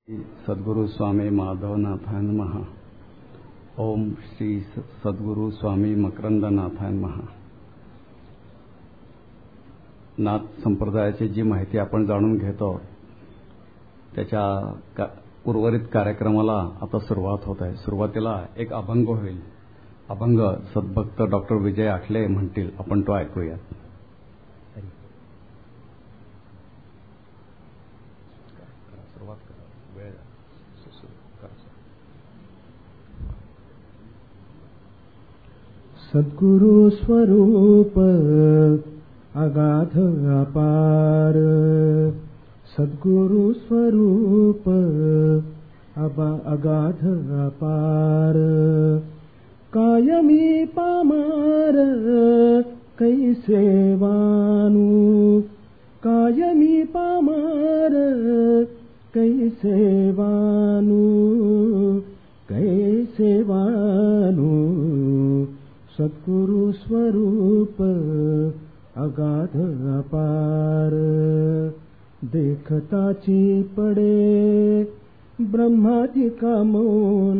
सद्गुरु स्वामी माधवनाथाय नमः. ओम श्री सद्गुरु स्वामी मकरंदनाथाय नमः. नाथ संप्रदायाची जी माहिती आपण जाणून घेतो त्याच्या उर्वरित कार्यक्रमाला आता सुरुवात होत आहे. सुरुवातीला एक अभंग होईल. अभंग सद्भक्त डॉक्टर विजय आठले म्हणतील, आपण तो ऐकूया. सद्गुरु स्वरूप अगाध अपार, सद्गुरु स्वरूप अगाध अपार, कायमी पामार कैसे वानू, कायमी पामार कैसे वानू, कैसे वानू, सद्गुरु स्वरूप अगाध अपार, देखताची पडे ब्रह्मादिका मौन,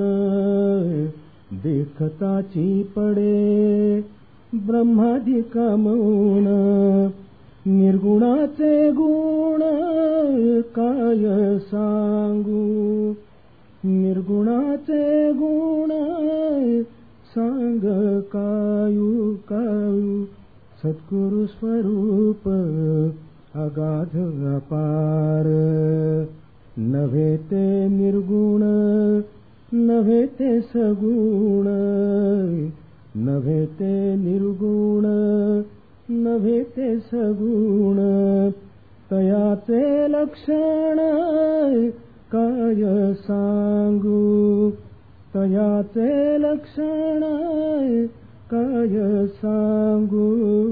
देखताची पडे ब्रह्मादिका मौन, निर्गुणाचे गुण काय सांगू, निर्गुणाचे गुण सांग कायू कायू, सद्गुरु स्वरूप अगाध अपार, नव्हे ते निर्गुण नव्हे ते सगुण, नव्हे ते निर्गुण नव्हे ते सगुण, तयाचे लक्षण काय सांगू, तयाचे लक्षण काय सांगू,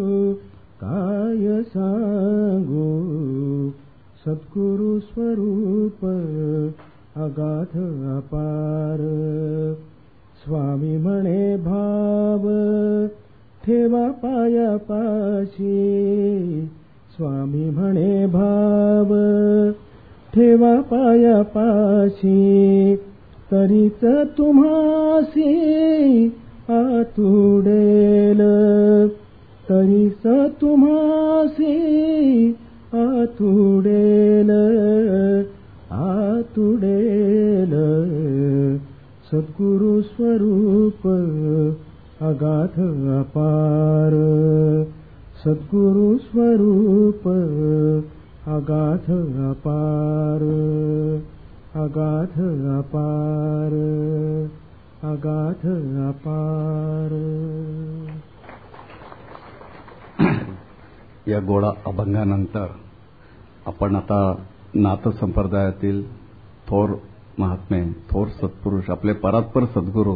काय सांगू, सद्गुरु स्वरूप अगाध अपार, स्वामी म्हणे भाव ठेवा पायापाशी, स्वामी म्हणे भाव ठेवा पायापाशी, तरीच तुम्हासी आतुडेल, तरीच तुम्हासी आतुडेल, आतुडेल, सद्गुरु स्वरूप अगाध अपार, सद्गुरु स्वरूप अगाध अपार, अगाध अपार, अगाध अपार. या गोडा अभंगानंतर आपण आता नाथ संप्रदायातील थोर महात्मे, थोर सत्पुरुष, आपले परात्पर सद्गुरू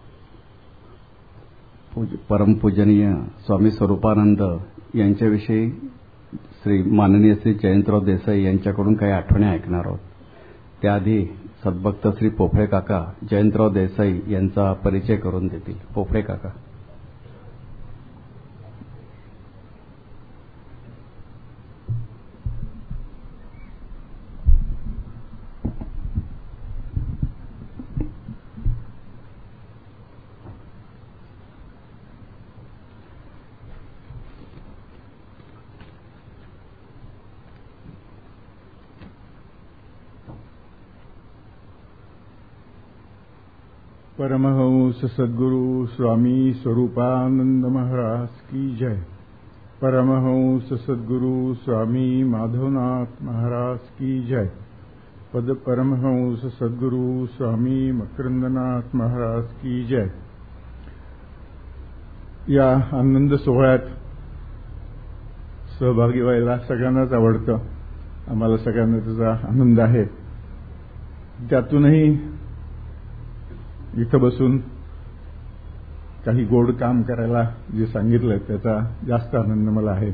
परमपूजनीय स्वामी स्वरूपानंद यांच्याविषयी श्री माननीय श्री जयंतराव देसाई यांच्याकडून काही आठवणी ऐकणार आहोत. त्याआधी सद्भक्त श्री पोफळे काका जयंतराव देसाई यांचा परिचय करून देतील. पोफळे काका. परमहंस सद्गुरु स्वामी स्वरूपानंद महाराज की जय. परमहंस सद्गुरु स्वामी माधवनाथ महाराज की जय. पद परमहंस सद्गुरु स्वामी मकरंदनाथ महाराज की जय. या आनंद सोहळ्यात सहभागी व्हायला सगळ्यांनाच आवडतं. आम्हाला सगळ्यांना त्याचा आनंद आहे. त्यातूनही इथं बसून काही गोड काम करायला जे सांगितलं त्याचा जास्त आनंद मला आहे.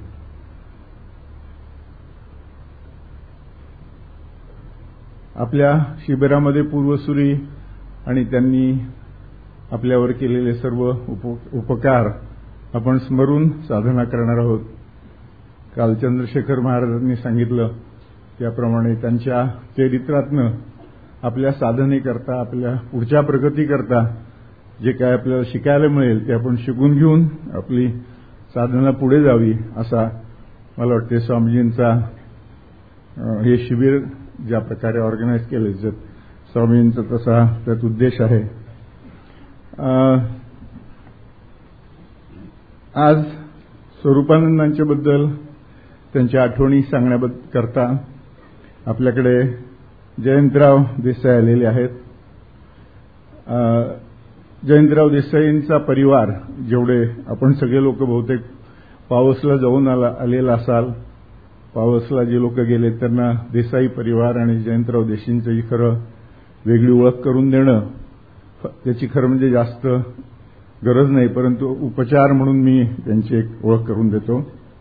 आपल्या शिबिरामध्ये पूर्वसुरी आणि त्यांनी आपल्यावर केलेले सर्व उपकार आपण स्मरून साधना करणार आहोत. काल चंद्रशेखर महाराजांनी सांगितलं त्याप्रमाणे त्यांच्या चरित्रातनं आपल्या साधनेकरता, आपल्या पुढच्या प्रगतीकरता जे काय आपल्याला शिकायला मिळेल ते आपण शिकून घेऊन आपली साधना पुढे जावी, असा मला वाटते स्वामीजींचा हे शिबिर ज्या प्रकारे ऑर्गनाईज केले स्वामींचा तसा त्यात उद्देश आहे. आज स्वरूपानंदांच्या बद्दल त्यांच्या आठवणी सांगण्याकरता आपल्याकडे जयंतराव देसाई आलेले आहेत. जयंतराव देसाईंचा परिवार, जेवढे आपण सगळे लोक बहुतेक पावसला जाऊन आलेला असाल, पावसला जे लोक गेले त्यांना देसाई परिवार आणि जयंतराव देसाईंची खरं वेगळी ओळख करून देणं, त्याची खरं म्हणजे जास्त गरज नाही, परंतु उपचार म्हणून मी त्यांची एक ओळख करून देतो.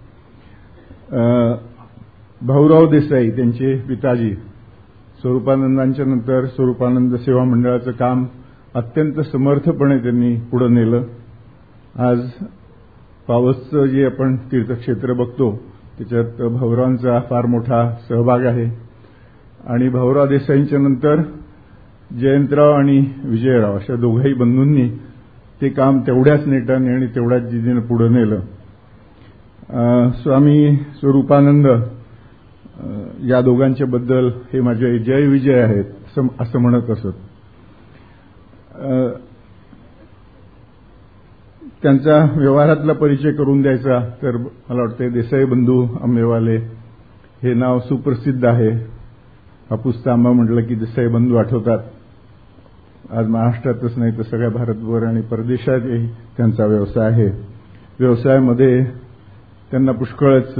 भाऊराव देसाई त्यांचे पिताजी स्वरूपानंदांच्या नंतर स्वरूपानंद सेवा मंडळाचं काम अत्यंत समर्थपणे त्यांनी पुढे नेलं. आज पावसचं जे आपण तीर्थक्षेत्र बघतो त्याच्यात भाऊरावांचा फार मोठा सहभाग आहे. आणि भाऊराव देसाईंच्या नंतर जयंतराव आणि विजयराव अशा दोघाही बंधूंनी ते काम तेवढ्याच नेटाने आणि तेवढ्याच जिद्दीने पुढे नेलं. स्वामी स्वरूपानंद या दोघांच्या बद्दल हे माझे जय विजय आहेत असं म्हणत असत. त्यांचा व्यवहारातला परिचय करून द्यायचा तर मला वाटतं देसाई बंधू आंबेवाले हे नाव सुप्रसिद्ध आहे. हापूस तांबा म्हटलं की देसाई बंधू आठवतात. आज महाराष्ट्रातच नाही तर सगळ्या भारतभर आणि परदेशातही त्यांचा व्यवसाय आहे. व्यवसायामध्ये त्यांना पुष्कळच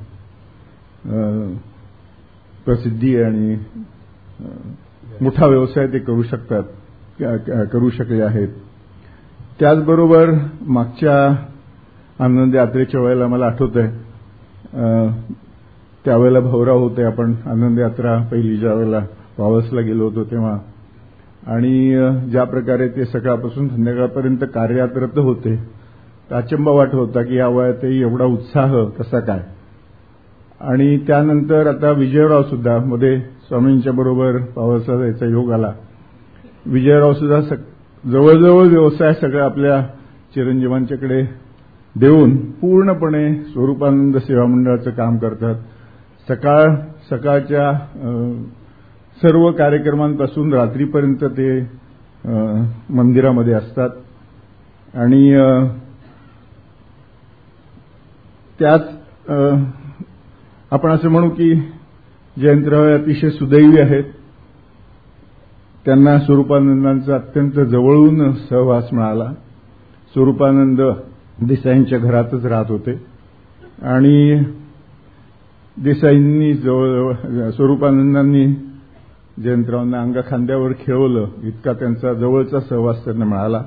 प्रसिद्धी आणि मोठा व्यवसाय ते करू शकले आहेत. त्याचबरोबर मागच्या आनंद यात्रेच्या वेळेला मला आठवतंय त्यावेळेला भाऊराव होते. आपण आनंद यात्रा पहिली ज्या वेळेला पावसला गेलो होतो तेव्हा, आणि ज्या प्रकारे ते सकाळपासून संध्याकाळपर्यंत कार्यरत होते, अचंबा वाटत होता की या वयातही एवढा उत्साह कसा काय. आणि त्यानंतर आता विजयराव सुद्धा मध्ये स्वामींच्या बरोबर पावसला जायचा योग आला. विजयराव सुद्धा जवळजवळ व्यवसाय सगळं आपल्या चिरंजीवांच्याकडे देऊन पूर्णपणे स्वरूपानंद सेवा मंडळाचं काम करतात. सकाळच्या सर्व कार्यक्रमांपासून रात्रीपर्यंत ते मंदिरामध्ये असतात. आणि त्यात आपण असं म्हणू की जयंतराव अतिशय सुदैवी आहेत. त्यांना स्वरूपानंदांचा अत्यंत जवळून सहवास मिळाला. स्वरूपानंद देसाईंच्या घरातच राहत होते आणि देसाईंनी जवळ स्वरूपानंदांनी जयंतरावांना अंगा खांद्यावर खेळवलं, इतका त्यांचा जवळचा सहवास त्यांना मिळाला.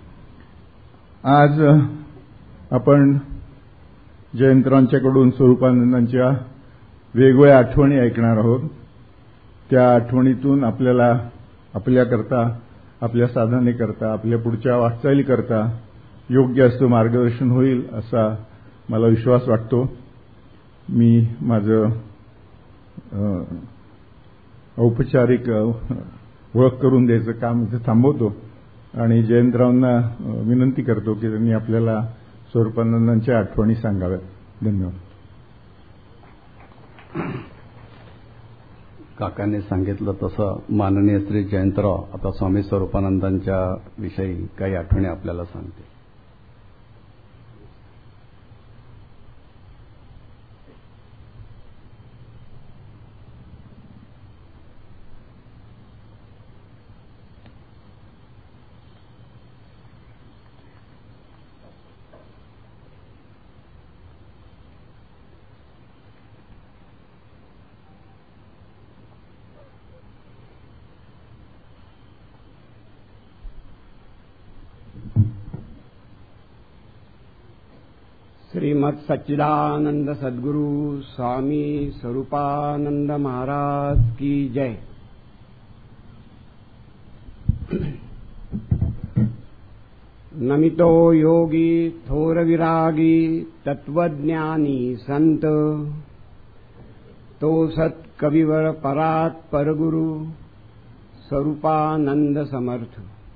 आज आपण जयंतरावांच्याकडून स्वरूपानंदांच्या वेगवेगळ्या आठवणी ऐकणार आहोत. त्या आठवणीतून आपल्याला आपल्याकरता, आपल्या साधनेकरता, आपल्या पुढच्या वाटचालीकरता योग्य असं मार्गदर्शन होईल असा मला विश्वास वाटतो. मी माझं औपचारिक ओळख करून द्यायचं काम इथे थांबवतो आणि जयंतरावांना विनंती करतो की त्यांनी आपल्याला स्वरूपानंदांच्या आठवणी सांगाव्यात. धन्यवाद. काकांनी सांगितलं तसं माननीय श्री जयंतराव आता स्वामी स्वरूपानंदांच्या विषयी काही आठवणी आपल्याला सांगते. श्रीमद सच्चिदानंद सद्गुरु स्वामी स्वरूपानंद महाराज की जय. नमितो योगी थोर विरागी तत्वज्ञानी संत, तो सत कविवर परात परगुरु स्वरूपानंद समर्थ.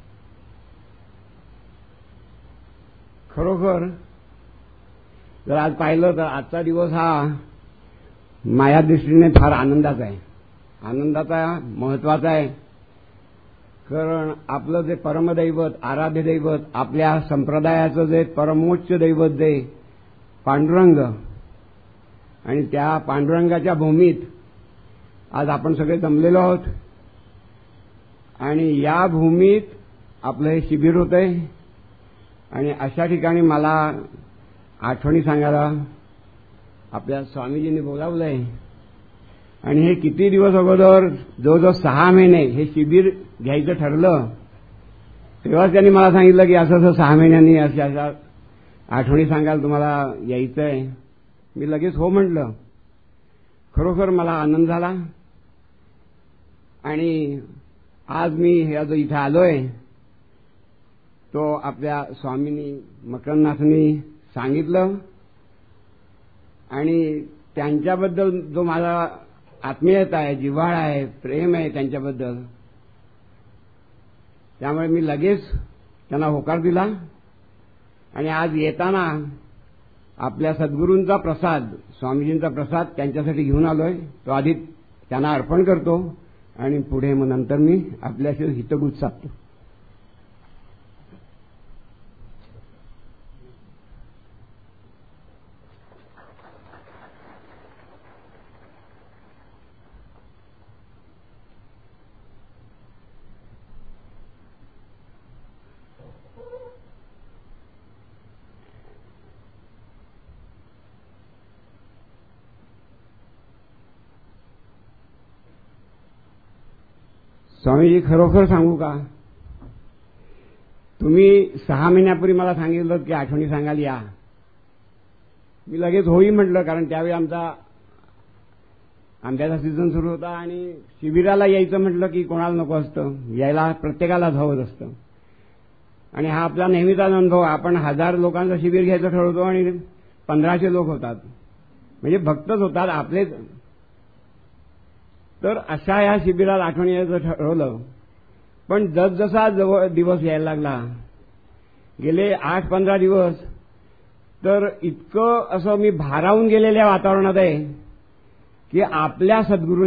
खरोखर जर आज पाहिलं तर आजचा दिवस हा माझ्या दृष्टीने फार आनंदाचा आहे. आनंदाचा, महत्वाचा आहे. कारण आपलं जे परमदैवत, आराध्य दैवत, आपल्या संप्रदायाचं जे परमोच्च दैवत जे पांडुरंग, आणि त्या पांडुरंगाच्या भूमीत आज आपण सगळे जमलेलो आहोत. आणि या भूमीत आपलं हे शिबिर होतंय. आणि अशा ठिकाणी मला आठवणी सांगायला आपल्या स्वामीजींनी बोलावलंय. आणि हे किती दिवस अगोदर, जवळजवळ 6 महिने हे शिबिर घ्यायचं ठरलं, तेव्हाच त्यांनी मला सांगितलं की असं 6 महिन्यांनी अशा आठवणी सांगायला तुम्हाला यायचंय. मी लगेच हो म्हटलं. खरोखर मला आनंद झाला. आणि आज मी जो इथे आलोय तो आपल्या स्वामींनी मकरनाथनी सांगितलं. आणि त्यांच्याबद्दल जो माझा आत्मीयता आहे, जिव्हाळा आहे, प्रेम आहे त्यांच्याबद्दल, त्यामुळे मी लगेच त्यांना होकार दिला. आणि आज येताना आपल्या सद्गुरूंचा प्रसाद, स्वामीजींचा प्रसाद त्यांच्यासाठी घेऊन आलोय. तो आधी त्यांना अर्पण करतो आणि पुढे मग नंतर मी आपल्याशी हितगुज साधतो. स्वामीजी, खरोखर सांगू का, तुम्ही 6 महिन्यापूर्वी मला सांगितलं की आठवणी सांगायला या. मी लगेच होई म्हटलं, कारण त्यावेळी आमचा आंब्याचा सीझन सुरू होता. आणि शिबिराला यायचं म्हटलं की कोणाला नको असतं, यायला प्रत्येकाला धावत असतं. आणि हा आपला नेहमीचा अनुभव. आपण 1000 लोकांचं शिबिर घ्यायचं ठरवतो आणि 1500 लोक होतात, म्हणजे भक्तच होतात आपलेच. तर अशा या शिबिराला आठवणी यायचं ठरवलं. पण जसजसा जवळ दिवस यायला लागला, गेले 8-15 दिवस, तर इतकं असं मी भारावून गेलेल्या वातावरणात आहे की आपल्या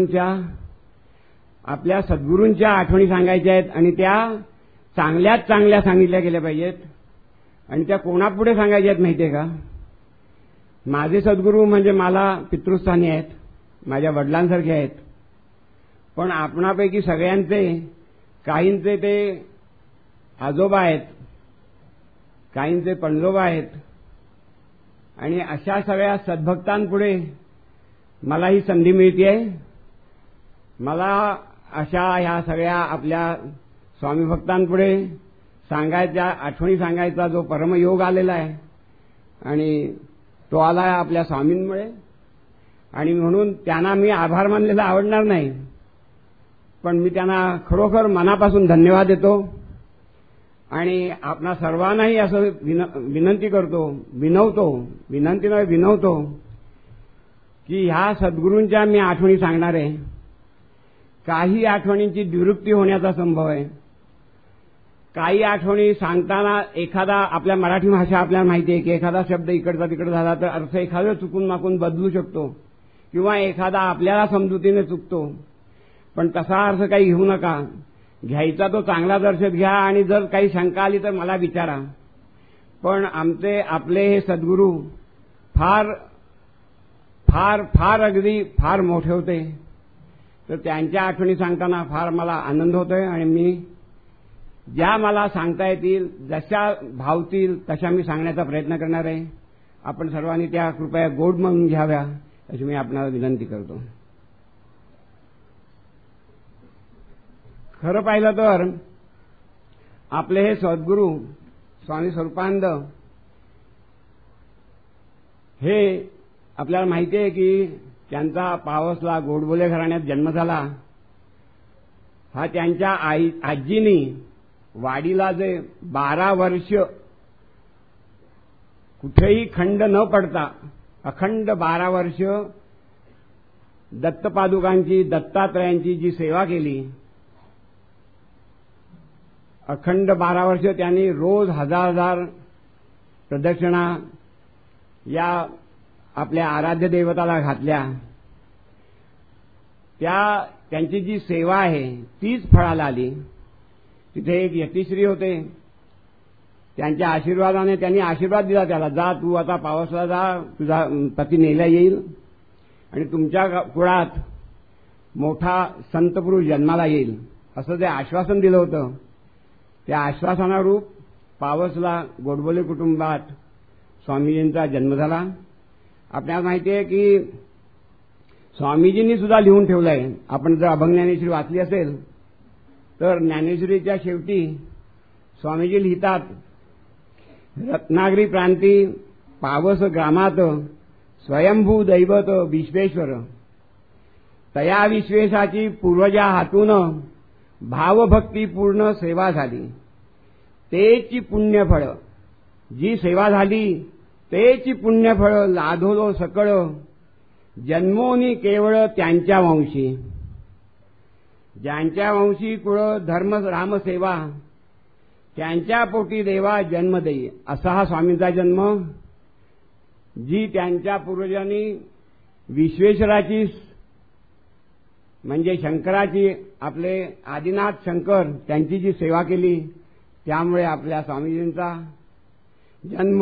सद्गुरूंच्या आठवणी सांगायच्या आहेत. आणि त्या चांगल्यात चांगल्या सांगितल्या गेल्या पाहिजेत. आणि त्या कोणापुढे सांगायच्या आहेत माहितीये का? माझे सद्गुरू म्हणजे मला पितृस्थानी आहेत, माझ्या वडिलांसारखे आहेत. पण आपणापैकी सगळ्यांचे, काहींचे ते आजोबा आहेत, काहींचे पणजोबा आहेत. आणि अशा सगळ्या सद्भक्तांपुढे मला ही संधी मिळतेय. मला अशा ह्या सगळ्या आपल्या स्वामी भक्तांपुढे सांगायच्या, आठवणी सांगायचा जो परमयोग आलेला आहे, आणि तो आला आहे आपल्या स्वामींमुळे. आणि म्हणून त्यांना मी आभार मानलेला आवडणार नाही, पण मी त्यांना खरोखर मनापासून धन्यवाद देतो. आणि आपणा सर्वांनाही असं विनंती करतो, विनवतो की ह्या सद्गुरूंच्या मी आठवणी सांगणार आहे. काही आठवणींची द्विरुक्ती होण्याचा संभव आहे. काही आठवणी सांगताना एखादा, आपल्या मराठी भाषा आपल्याला माहिती आहे की एखादा शब्द इकडचा तिकडे झाला तर अर्थ एखादा चुकून माकून बदलू शकतो, किंवा एखादा आपल्याला समजुतीने चुकतो. पण तसा अर्थ काही घेऊ नका. घ्यायचा तो चांगला दर्शक घ्या. आणि जर काही शंका आली तर मला विचारा. पण आपले हे सद्गुरू फार फार फार अगदी फार मोठे होते. तर त्यांच्या आठवणी सांगताना फार मला आनंद होतोय. आणि मी ज्या मला सांगता येतील, जशा भावतील तशा मी सांगण्याचा प्रयत्न करणार आहे. आपण सर्वांनी त्या कृपया गोड म्हणून घ्याव्या अशी मी आपणाला विनंती करतो. खरं पाहिलं तर आपले हे सद्गुरू स्वामी स्वरूपानंद हे आपल्याला माहिती आहे की त्यांचा पावसला गोडबोले घराण्यात जन्म झाला. हा त्यांच्या आजीनी वाडीला जे 12 वर्ष कुठेही खंड न पडता अखंड 12 वर्ष दत्तपादुकांची, दत्तात्रयांची जी सेवा केली, अखंड 12 वर्ष त्यांनी रोज हजार प्रदक्षिणा या आपल्या आराध्य देवताला घातल्या. त्यांची जी सेवा आहे तीच फळाला आली. तिथे एक यतिश्री होते, त्यांच्या आशीर्वादाने त्यांनी आशीर्वाद दिला त्याला, जा तू आता पावसला जा, तुझा पती नेला येईल आणि तुमच्या कुळात मोठा संतपुरुष जन्माला येईल असं जे आश्वासन दिलं होतं. त्या आश्वासनारूप पावसला गोडबोले कुटुंबात स्वामीजींचा जन्म झाला. आपल्याला माहिती आहे की स्वामीजींनी सुद्धा लिहून ठेवलं आहे. आपण जर अभंग ज्ञानेश्वरी वाचली असेल तर ज्ञानेश्वरीच्या शेवटी स्वामीजी लिहितात, रत्नागिरी प्रांती पावस ग्रामात स्वयंभू दैवत विश्वेश्वर, तया विश्वेशाची पूर्वजा हातून भावभक्तीपूर्ण सेवा झाली. तेची पुण्यफळ, जी सेवा झाली तेची पुण्यफळ लाधोलो सकळ, जन्मोनी केवळ त्यांच्या वंशी. ज्यांच्या वंशी कुळ धर्म राम सेवा, त्यांच्या पोटी देवा जन्म देई. असा हा स्वामींचा जन्म, जी त्यांच्या पूर्वजांनी विश्वेश्वराची म्हणजे शंकराची, आपले आदिनाथ शंकर त्यांची जी सेवा केली, त्यामुळे आपल्या स्वामीजींचा जन्म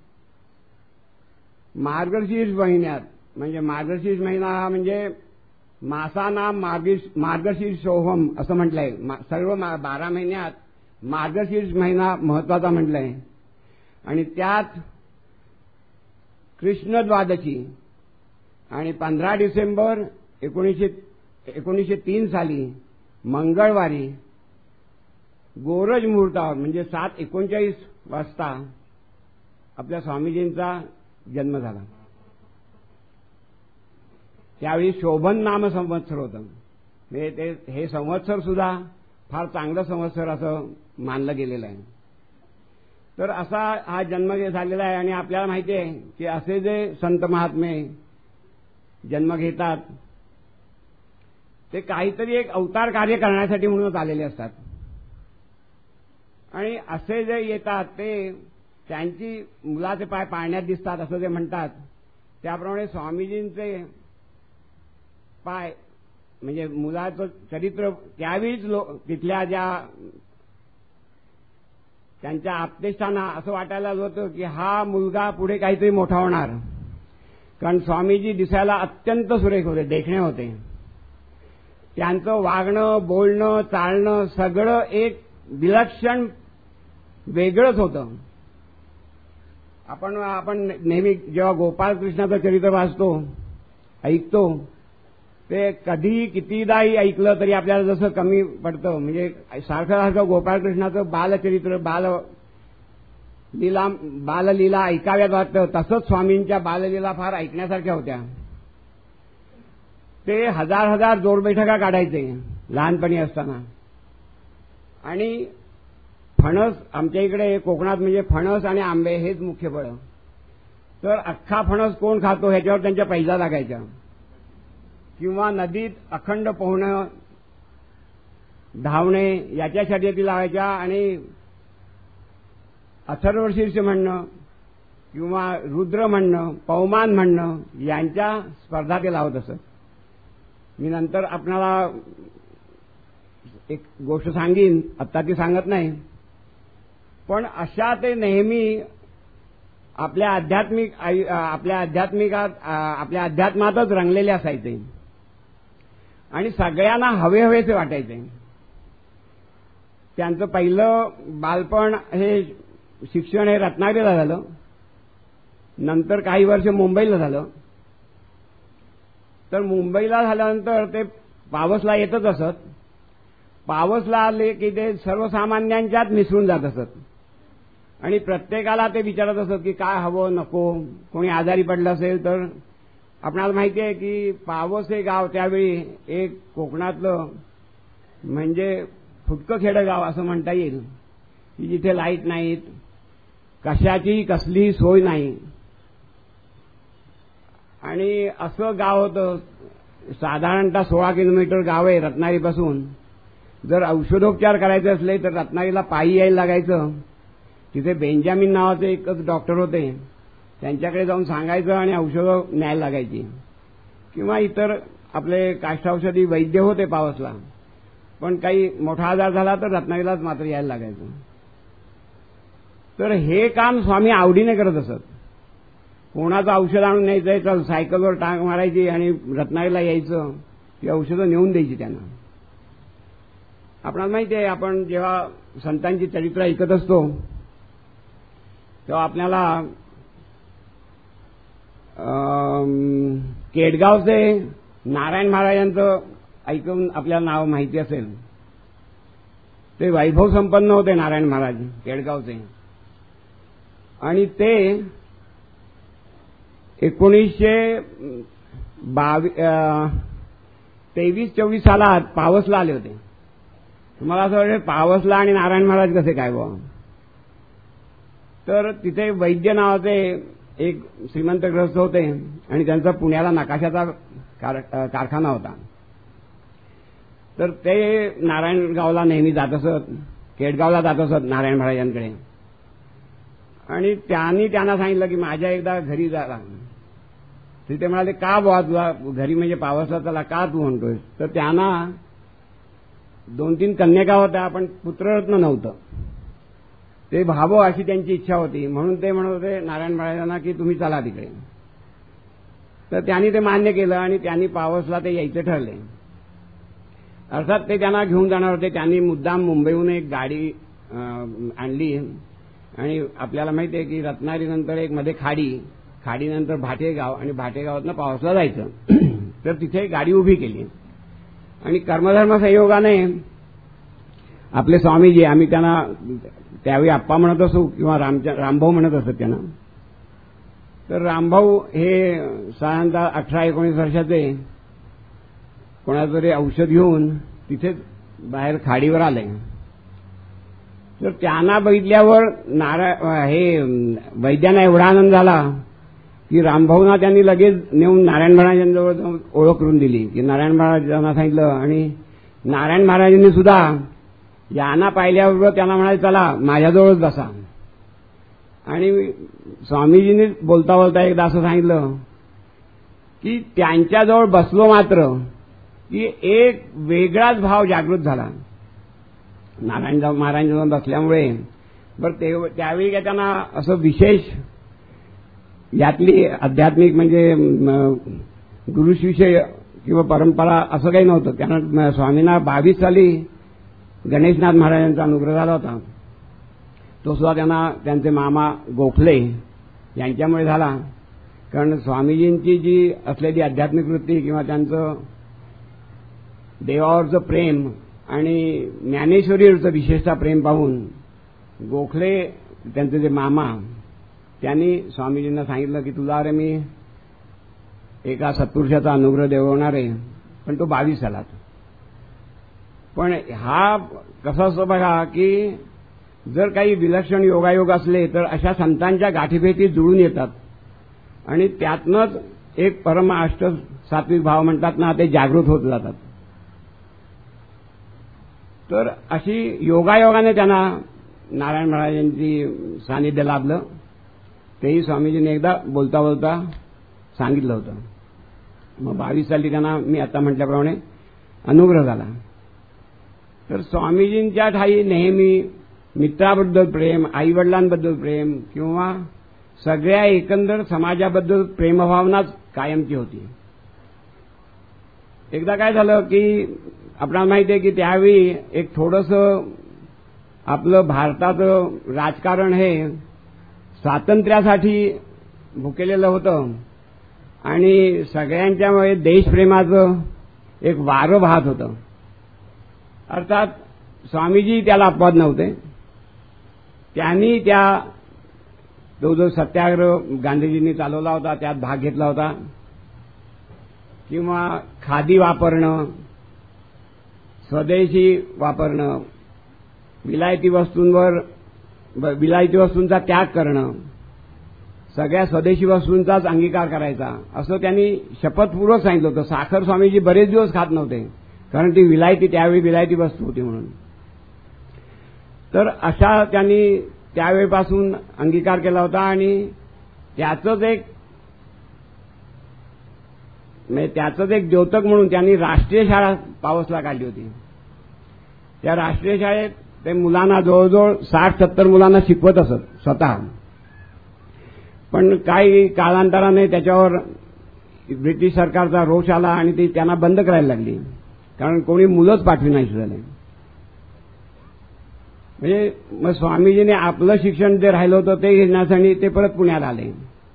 मार्गशीर्ष महिन्यात, म्हणजे मार्गशीर्ष महिना हा म्हणजे मासाना मार्गशीर्षोहम असं म्हटलंय. सर्व 12 महिन्यात मार्गशीर्ष महिना महत्वाचा म्हटलंय. आणि त्यात कृष्ण द्वादशी आणि 15 डिसेंबर 1903 साली मंगळवारी गोरज मुहूर्तावर म्हणजे 7:39 वाजता आपल्या स्वामीजींचा जन्म झाला. त्यावेळी शोभन नाम संवत्सर होतं. म्हणजे हे संवत्सर सुद्धा फार चांगलं संवत्सर असं मानलं गेलेलं आहे. तर असा हा जन्म झालेला आहे. आणि आपल्याला माहिती आहे की असे जे संत महात्मे जन्म घेतात ते काहीतरी एक अवतार कार्य करण्यासाठी म्हणूनच आलेले असतात. आणि असे जे येतात ते त्यांची मुलाचे पाय पाळण्यात दिसतात असं जे म्हणतात, त्याप्रमाणे स्वामीजींचे पाय म्हणजे मुलाचं चरित्र त्यावेळीच तिथल्या ज्या त्यांच्या आप्तेष्टांना असं वाटायला होतं की हा मुलगा पुढे काहीतरी मोठा होणार. कारण स्वामीजी दिसायला अत्यंत सुरेख होते, देखणे होते. त्यांचं वागणं, बोलणं, चालणं सगळं एक विलक्षण वेगळंच होतं. आपण नेहमी जेव्हा गोपाळकृष्णाचं चरित्र वाचतो, ऐकतो, ते कधी कितीदाही ऐकलं तरी आपल्याला जसं कमी पडतं. म्हणजे सारखं गोपाळकृष्णाचं बालचरित्र, बाललीला ऐकाव्यात वाटतं. तसंच स्वामींच्या बाललीला फार ऐकण्यासारख्या होत्या. ते हजार जोर बैठका काढायचे लहानपणी असताना. आणि फणस आमच्या इकडे कोकणात म्हणजे फणस आणि आंबे हेच मुख्य फळ. तर अख्खा फणस कोण खातो ह्याच्यावर त्यांच्या पैजा लागायच्या. किंवा नदीत अखंड पोहणं, धावणे याच्या शर्यती लावायच्या. आणि अथर्वशीर्ष म्हणणं किंवा रुद्र म्हणणं, पवमान म्हणणं यांच्या स्पर्धा ते लावत असत. मी नंतर आपणाला एक गोष्ट सांगीन, आत्ता ती सांगत नाही. पण अशा ते नेहमी आपल्या अध्यात्मातच रंगलेले असायचे आणि सगळ्यांना हवेसे वाटायचे. त्यांचं पहिलं बालपण हे शिक्षण हे रत्नागिरीला झालं, नंतर काही वर्ष मुंबईला झालं. तर मुंबईला झाल्यानंतर ते पावसला येतच असत. पावसला आले की ते सर्वसामान्यांच्यात मिसळून जात असत आणि प्रत्येकाला ते विचारत असत की काय हवं नको. कोणी आजारी पडलं असेल तर आपणाला माहिती आहे की पावस हे गाव त्यावेळी एक कोकणातलं म्हणजे फुटकं खेडं गाव असं म्हणता येईल की जिथे लाईट नाहीत, कशाची कसली सोय नाही. आणि असं गाव होतं. साधारणतः 16 किलोमीटर गाव आहे रत्नागिरीपासून. जर औषधोपचार करायचे असले तर रत्नागिरीला पायी यायला लागायचं. तिथे बेंजामिन नावाचे एकच डॉक्टर होते, त्यांच्याकडे जाऊन सांगायचं आणि औषधं न्यायला लागायची. किंवा इतर आपले काष्ठौषधी वैद्य होते पावसला, पण काही मोठा आजार झाला तर रत्नागिरीलाच मात्र यायला लागायचं. तर हे काम स्वामी आवडीने करत असत. कोणाचं औषध आणून न्यायचंय, चल सायकलवर टांग मारायची आणि रत्नागिरीला यायचं, ती औषधं नेऊन द्यायची त्यांना. आपणाला माहिती आहे, आपण जेव्हा संतांची चरित्र ऐकत असतो तेव्हा आपल्याला केडगावचे नारायण महाराजांचं ऐकून आपल्याला नाव माहिती असेल. ते वैभव संपन्न होते नारायण महाराज केडगावचे, आणि ते 1923-24 सालात पावसला आले होते. तुम्हाला असं वाटतं पावसला आणि नारायण महाराज कसे काय बुवा? तर तिथे वैद्य नावाचे एक श्रीमंत ग्रस्त होते आणि त्यांचा पुण्याला नकाशाचा कारखाना होता. तर ते नारायणगावला नेहमी जात असत, केडगावला जात असत नारायण महाराजांकडे. आणि त्यांना सांगितलं की माझ्या एकदा घरी जा. तिथे म्हणाले का बुवा तुला घरी, म्हणजे पावसला त्याला का तू म्हणतोय? तर त्यांना 2-3 कन्यका होत्या, पण पुत्ररत्न नव्हतं. ते भावो अशी त्यांची इच्छा होती, म्हणून ते म्हणत होते नारायण महाराजांना की तुम्ही चला तिकडे. तर त्यांनी ते मान्य केलं आणि त्यांनी पावसला ते यायचे ठरले. अर्थात ते त्यांना घेऊन जाणार होते. त्यांनी मुद्दाम मुंबईहून एक गाडी आणली, आणि आपल्याला माहिती आहे की रत्नागिरीनंतर एक मध्ये खाडीनंतर भाटेगाव, आणि भाटेगावातनं पावसला जायचं. तर तिथे गाडी उभी केली, आणि कर्मधर्म संयोगाने आपले स्वामीजी, आम्ही त्यांना त्यावेळी आप्पा म्हणत असू किंवा रामभाऊ म्हणत असत त्यांना. तर रामभाऊ हे साधारणतः 18-19 वर्षाचे कोणाचं तरी औषध घेऊन तिथेच बाहेर खाडीवर आले. तर त्यांना बघितल्यावर हे वैद्यांना एवढा आनंद झाला की रामभाऊंना त्यांनी लगेच नेऊन नारायण महाराजांजवळ ओळख करून दिली की नारायण महाराजांना सांगितलं. आणि नारायण महाराजांनी सुद्धा यांना पाहिल्याबरोबर त्यांना म्हणाले चला माझ्याजवळच बसा. आणि स्वामीजींनी बोलता बोलता एकदा असं सांगितलं की त्यांच्याजवळ बसलो मात्र की एक वेगळाच भाव जागृत झाला नारायण महाराजांजवळ बसल्यामुळे. बरं त्यावेळी काय त्यांना असं विशेष यातली आध्यात्मिक म्हणजे गुरुशिष्य किंवा परंपरा असं काही नव्हतं. त्यांना स्वामींना 22 साली गणेशनाथ महाराजांचा अनुग्रह झाला होता. तो सुद्धा त्यांना त्यांचे मामा गोखले यांच्यामुळे झाला. कारण स्वामीजींची जी असलेली आध्यात्मिक वृत्ती किंवा त्यांचं देवावरचं प्रेम आणि ज्ञानेश्वरीवरचं विशेषतः प्रेम पाहून गोखले त्यांचे जे मामा त्यांनी स्वामीजींना सांगितलं की तुला अरे मी एका सत्पुरुषाचा अनुग्रह देवणार आहे, पण तो 22 सालात. पण हा कसा असतो बघा की जर काही विलक्षण योगायोग असले तर अशा संतांच्या गाठीभेटी जुळून येतात आणि त्यातनंच एक परम अष्ट सात्विक भाव म्हणतात ना ते जागृत होत जातात. तर अशी योगायोगाने त्यांना नारायण महाराजांची सानिध्य लाभलं. तेही स्वामीजींनी एकदा बोलता बोलता सांगितलं होतं. मग 22 साली त्यांना मी आता म्हटल्याप्रमाणे अनुग्रह झाला. तर स्वामीजींच्या ठाई नेहमी मित्राबद्दल प्रेम, आईवडिलांबद्दल प्रेम किंवा सगळ्या एकंदर समाजाबद्दल प्रेमभावनाच कायमची होती. एकदा काय झालं की आपल्याला माहिती आहे की त्यावेळी एक थोडंसं आपलं भारताचं राजकारण हे स्वातंत्र्यासाठी भुकेलेलं होतं आणि सगळ्यांच्यामुळे देशप्रेमाचं एक वारं वाहत होतं. अर्थात स्वामीजी त्याला अपवाद नव्हते. त्यांनी तो जो सत्याग्रह गांधीजींनी चालवला होता त्यात भाग घेतला होता. किंवा खादी वापरणं, स्वदेशी वापरणं, विलायती वस्तूंचा त्याग करणं, सगळ्या स्वदेशी वस्तूंचाच अंगीकार करायचा असं त्यांनी शपथपूर्वक सांगितलं होतं. साखर स्वामीजी बरेच दिवस खात नव्हते कारण ती विलायती त्यावेळी विलायती वस्तू होती म्हणून. तर अशा त्यांनी त्यावेळीपासून अंगीकार केला होता आणि त्याचंच एक द्योतक म्हणून त्यांनी राष्ट्रीय शाळा पावसला काढली होती. त्या राष्ट्रीय शाळेत ते मुलांना जवळजवळ 60-70 मुलांना शिकवत असत स्वतः. पण काही कालांतराने त्याच्यावर ब्रिटिश सरकारचा रोष आला आणि ती त्यांना बंद करायला लागली, कारण कोणी मुलंच पाठवी नाही झाले. म्हणजे मग स्वामीजीने आपलं शिक्षण जे राहिलं होतं ते घेण्यासाठी ते परत पुण्याला आले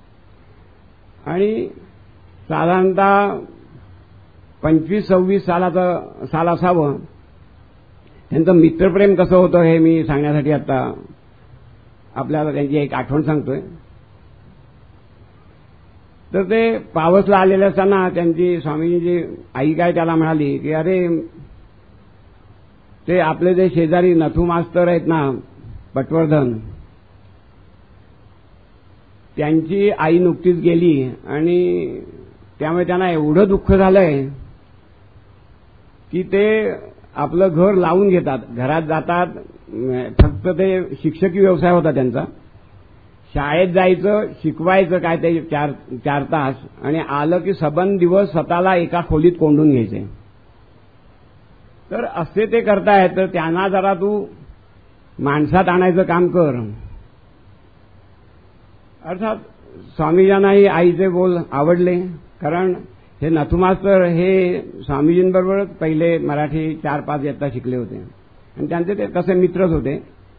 आणि साधारणतः 25-26 साल असावं. त्यांचं मित्रप्रेम कसं होतं हे मी सांगण्यासाठी आता आपल्याला त्यांची एक आठवण सांगतोय. तर ते पावसला आलेले असताना त्यांची स्वामीजीची आई काय त्याला म्हणाली की अरे ते आपले जे शेजारी नथू मास्तर आहेत ना पटवर्धन, त्यांची आई नुकतीच गेली आणि त्यामुळे त्यांना एवढं दुःख झालंय की ते आपलं घर लावून घेतात, घरात जातात. फक्त ते शिक्षकी व्यवसाय होता त्यांचा. शाळेत जायचं, शिकवायचं काय ते 4 तास आणि आलं की सबंध दिवस स्वतःला एका खोलीत कोंडून घ्यायचे. तर असे ते करतायत. तर त्यांना जरा तू माणसात आणायचं काम कर. अर्थात स्वामीजींनाही आईचे बोल आवडले, कारण हे नथू मास्तर हे स्वामीजींबरोबरच पहिले मराठी 4-5 इयत्ता शिकले होते आणि त्यांचे ते तसे मित्रच होते.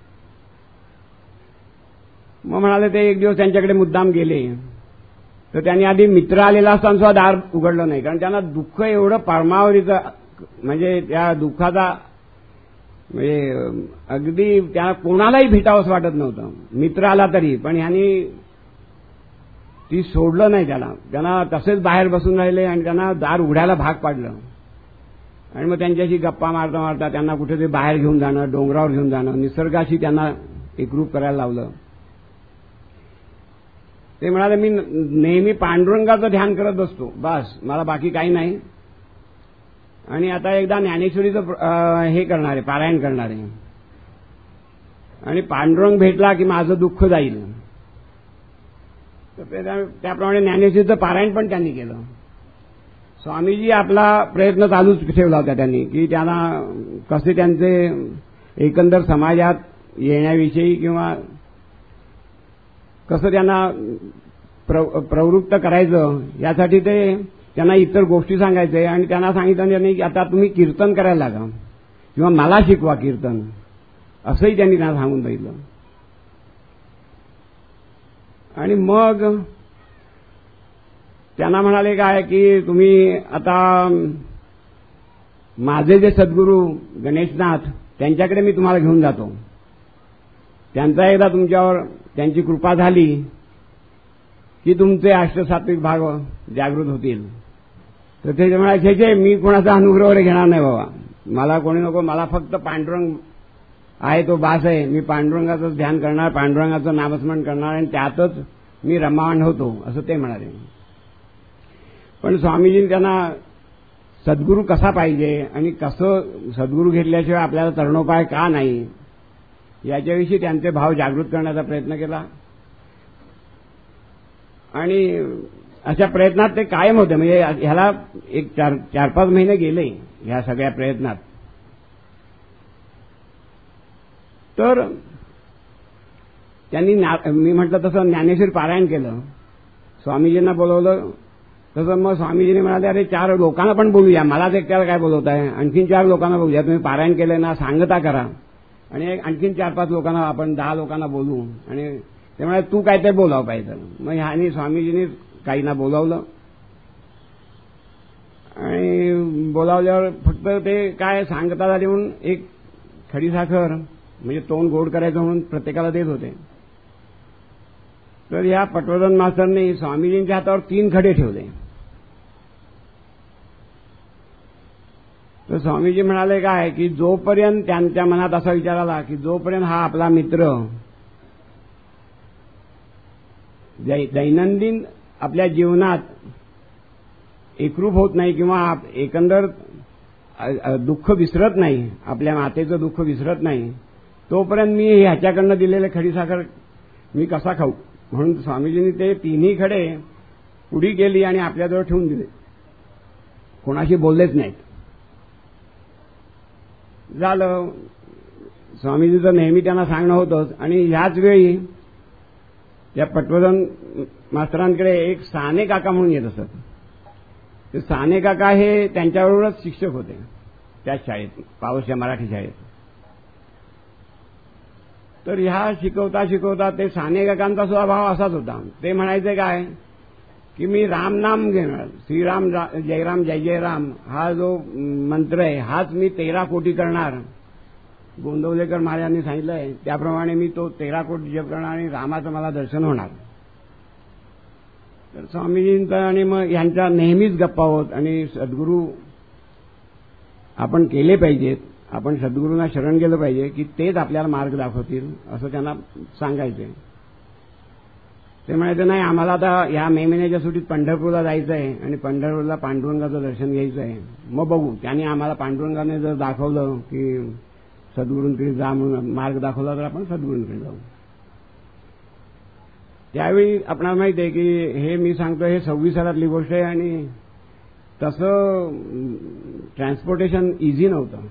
मग म्हणाले ते एक दिवस त्यांच्याकडे मुद्दाम गेले. तर त्यांनी आधी मित्र आलेला असताना सुद्धा दार उघडलं नाही, कारण त्यांना दुःख एवढं परमावरीचं, म्हणजे त्या दुःखाचा म्हणजे अगदी त्या कोणालाही भेटावंच वाटत नव्हतं. मित्र आला तरी पण ह्यांनी ती सोडलं नाही त्यांना तसेच बाहेर बसून राहिले आणि त्यांना दार उघडायला भाग पाडलं. आणि मग त्यांच्याशी गप्पा मारता मारता त्यांना कुठेतरी बाहेर घेऊन जाणं, डोंगरावर घेऊन जाणं, निसर्गाशी त्यांना एकरूप करायला लावलं. ते म्हणाले मी नेहमी पांडुरंगाचं ध्यान करत बसतो, बस मला बाकी काही नाही. आणि आता एकदा ज्ञानेश्वरीचं हे करणार आहे, पारायण करणार आहे आणि पांडुरंग भेटला की माझं दुःख जाईल. तर त्याप्रमाणे ज्ञानेश्वरीचं पारायण पण त्यांनी केलं. स्वामीजी आपला प्रयत्न चालूच ठेवला होता त्यांनी की त्यांना कसे त्यांचे एकंदर समाजात येण्याविषयी किंवा कसं त्यांना प्रवृत्त करायचं यासाठी ते त्यांना इतर गोष्टी सांगायचे. आणि त्यांना सांगितलं त्यांनी की आता तुम्ही कीर्तन करायला लागा किंवा मला शिकवा कीर्तन, असंही त्यांनी त्यांना सांगून बघितलं. आणि मग त्यांना म्हणाले काय की तुम्ही आता माझे जे सद्गुरू गणेशनाथ त्यांच्याकडे मी तुम्हाला घेऊन जातो, त्यांचा एकदा तुमच्यावर त्यांची कृपा झाली की तुमचे अष्टसात्विक भाग जागृत होतील. तर ते म्हणायचे मी कोणाचा अनुग्रह वगैरे घेणार नाही बाबा, मला कोणी नको, मला फक्त पांडुरंग आहे तो बास आहे. मी पांडुरंगाचं ध्यान करणार, पांडुरंगाचं नामस्मरण करणार आणि त्यातच मी रमावण होतो, असं ते म्हणाले. पण स्वामीजींनी त्यांना सद्गुरू कसा पाहिजे आणि कसं सद्गुरू घेतल्याशिवाय आपल्याला तरणोपाय का नाही याच्याविषयी त्यांचे भाव जागृत करण्याचा प्रयत्न केला. आणि अशा प्रयत्नात ते कायम होते. म्हणजे ह्याला एक 4-5 महिने गेले ह्या सगळ्या प्रयत्नात. तर त्यांनी मी म्हटलं तसं ज्ञानेश्वर पारायण केलं, स्वामीजींना बोलवलं. तसं मग स्वामीजींनी म्हणाले अरे 4 लोकांना पण बोलूया, मलाच एकट्याला काय बोलवत आहे, आणखीन 4 लोकांना बोलूया, तुम्ही पारायण केलंय ना सांगता करा आणि आणखीन 4-5 लोकांना, आपण 10 लोकांना बोलू. आणि ते म्हणाले तू काय ते बोलावं पाहिजे. मग ह्यानी स्वामीजींनी काहींना बोलावलं आणि बोलावल्यावर फक्त ते काय सांगता झाले म्हणून एक खडीसाखर म्हणजे तोंड गोड करायचं म्हणून प्रत्येकाला देत होते. तर या पटवर्धन मास्तरने स्वामीजींच्या हातावर 3 खडे ठेवले. तर स्वामीजी म्हणाले काय की जोपर्यंत त्यांच्या मनात असा विचार आला की जोपर्यंत हा आपला मित्र दैनंदिन आपल्या जीवनात एकरूप होत नाही किंवा एकंदर दुःख विसरत नाही, आपल्या मातेचं दुःख विसरत नाही, तोपर्यंत मी ह्याच्याकडनं दिलेले खडीसाखर मी कसा खाऊ. म्हणून स्वामीजींनी ते तिन्ही खडे पुडी केली आणि आपल्याजवळ ठेवून दिले, कोणाशी बोललेच नाहीत. झालं. स्वामीजीचं नेहमी त्यांना सांगणं होतंच. आणि ह्याच वेळी त्या पटवर्धन मास्तरांकडे एक साने काका म्हणून येत असत. ते साने काका हे त्यांच्याबरोबरच शिक्षक होते त्याच शाळेत, पावसच्या मराठी शाळेत. तर ह्या शिकवता शिकवता ते साने काकांचा सुद्धा भाव असाच होता. ते म्हणायचे काय की मी रामनाम घेणार, श्रीराम जयराम जय जय राम हा जो मंत्र आहे हाच मी 13 कोटी करणार. गोंदवलेकर महाराजांनी सांगितलंय त्याप्रमाणे मी तो 13 कोटी जप करणार आणि रामाचं मला दर्शन होणार. तर स्वामीजींचा आणि मग यांच्या नेहमीच गप्पा होत. आणि सद्गुरू आपण केले पाहिजेत, आपण सद्गुरूंना शरण गेलं पाहिजे की तेच आपल्याला मार्ग दाखवतील असं त्यांना सांगायचे. ते म्हणायचे नाही आम्हाला आता या मे महिन्याच्या सुट्टीत पंढरपूरला जायचं आहे आणि पंढरपूरला पांडुरंगाचं दर्शन घ्यायचं आहे, मग बघू. त्यांनी आम्हाला पांडुरंगाने जर दाखवलं की सद्गुरूंकडे जा म्हणून मार्ग दाखवला तर आपण सद्गुरूंकडे जाऊ. त्यावेळी आपल्याला माहिती आहे की हे मी सांगतो हे 26 गोष्ट आहे आणि तसं ट्रान्सपोर्टेशन इझी नव्हतं.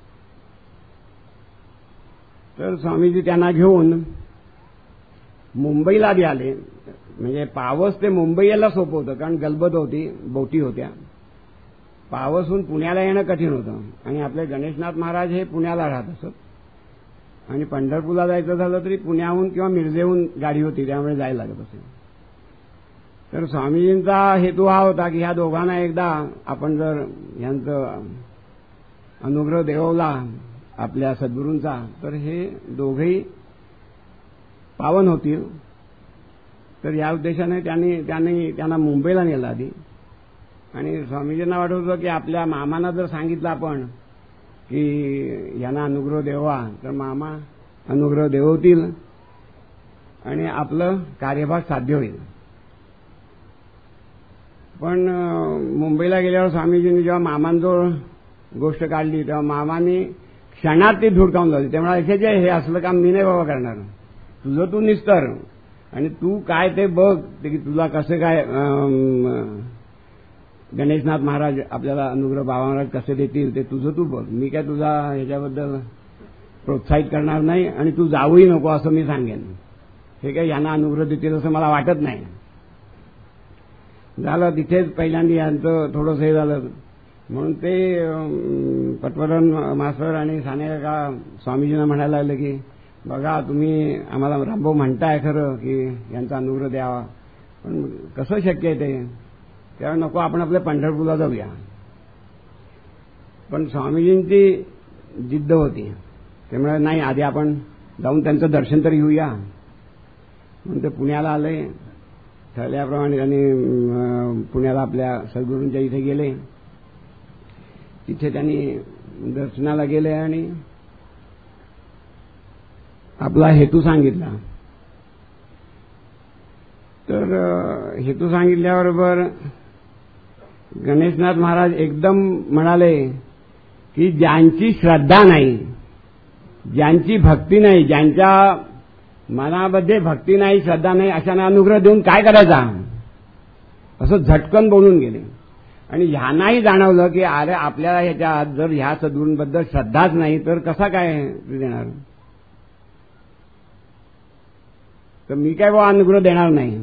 तर स्वामीजी त्यांना घेऊन मुंबईला आधी आले. म्हणजे पावस ते मुंबई यायला सोपं होतं कारण गलबत होती, बोटी होत्या. पावसहून पुण्याला येणं कठीण होतं. आणि आपले गणेशनाथ महाराज हे पुण्याला राहत असत आणि पंढरपूरला जायचं झालं तरी पुण्याहून किंवा मिरजेहून गाडी होती, त्यामुळे जायला लागत असे. तर स्वामीजींचा हेतू हा होता की ह्या दोघांना एकदा आपण जर यांचं अनुग्रह देवला आपल्या सद्गुरूंचा तर हे दोघेही पावन होतील. तर या उद्देशाने त्यांना मुंबईला नेलं आधी. आणि स्वामीजींना वाटत होतं की आपल्या मामांना जर सांगितलं आपण की यांना अनुग्रह देवा तर मामा अनुग्रह देवतील आणि आपलं कार्यभाग साध्य होईल. पण मुंबईला गेल्यावर स्वामीजींनी जेव्हा मामांजवळ गोष्ट काढली तेव्हा मामांनी क्षणात ती धुडकावून लावली. ते म्हणाले हे असलं काम मी नाही बाबा करणार, तुझं तू निस्तर आणि तू काय ते बघ ते की तुला कसं काय गणेशनाथ महाराज आपल्याला अनुग्रह बाबा महाराज कसे देतील ते तुझं तू बघ, मी काय तुझा ह्याच्याबद्दल प्रोत्साहित करणार नाही आणि तू जाऊही नको असं मी सांगेन. हे काय यांना अनुग्रह देतील असं मला वाटत नाही. झालं तिथेच पहिल्यांदा यांचं थोडंसं हे झालं. म्हणून ते पटवर्धन मास्तर आणि साने काका स्वामीजींना म्हणायला लागले की बघा तुम्ही आम्हाला रामभाऊ म्हणताय खरं की यांचा अनुग्रह द्यावा, पण कसं शक्य आहे ते, तेव्हा नको आपण आपल्या पंढरपूरला जाऊया. पण स्वामीजींची जिद्द होती, त्यामुळे नाही आधी आपण जाऊन त्यांचं दर्शन तरी घेऊया. म्हणून ते पुण्याला आले. ठरल्याप्रमाणे त्यांनी पुण्याला आपल्या सद्गुरूंच्या इथे गेले. तिथे त्यांनी दर्शनाला गेले आणि आपला हेतू सांगितला. तर हेतू सांगितल्याबरोबर गणेशनाथ महाराज एकदम म्हणाले की ज्यांची श्रद्धा नाही, ज्यांची भक्ती नाही, ज्यांच्या मनामध्ये भक्ती नाही, श्रद्धा नाही, अशांना अनुग्रह देऊन काय करायचा, असं झटकन बोलून गेले. आणि ह्यांनाही जाणवलं की अरे आपल्याला ह्याच्या जर ह्या सद्गुरूंबद्दल श्रद्धाच नाही तर कसा काय देणार, तर मी काय बाबा अनुग्रह देणार नाही.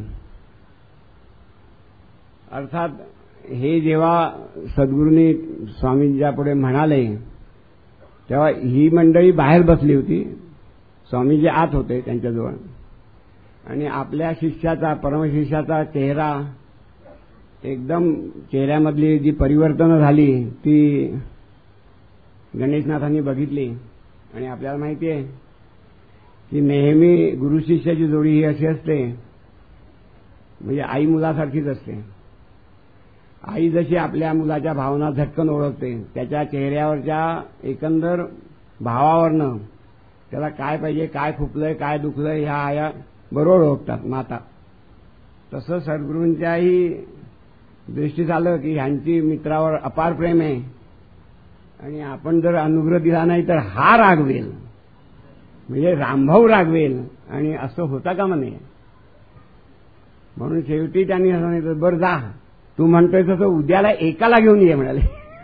अर्थात हे जेव्हा सद्गुरूंनी स्वामींच्या पुढे म्हणाले तेव्हा ही मंडळी बाहेर बसली होती, स्वामीजी आत होते त्यांच्याजवळ. आणि आपल्या शिष्याचा, परमशिष्याचा चेहरा एकदम, चेहऱ्यामधली जी परिवर्तनं झाली ती गणेशनाथांनी बघितली. आणि आपल्याला माहिती आहे की नेहमी गुरु शिष्याची जोडी ही अशी असते, म्हणजे आई मुलासारखीच असते. आई जशी आपल्या मुलाच्या भावना झटकन ओळखते, त्याच्या चेहऱ्यावरच्या एकंदर भावावरनं त्याला काय पाहिजे, काय खुपलंय, काय दुखलंय, ह्या आया बरोबर ओळखतात माता. तसं सद्गुरूंच्याही दृष्टीत आलं की ह्यांची मित्रावर अपार प्रेम आहे आणि आपण जर अनुग्रह दिला नाही तर हा रागवेल, म्हणजे रामभाऊ रागवेल, आणि असं होता कामा नये. म्हणून शेवटी त्यांनी असं सांगितलं, बरं जा, तू म्हणतोय तसं उद्याला एकाला घेऊन ये म्हणाले.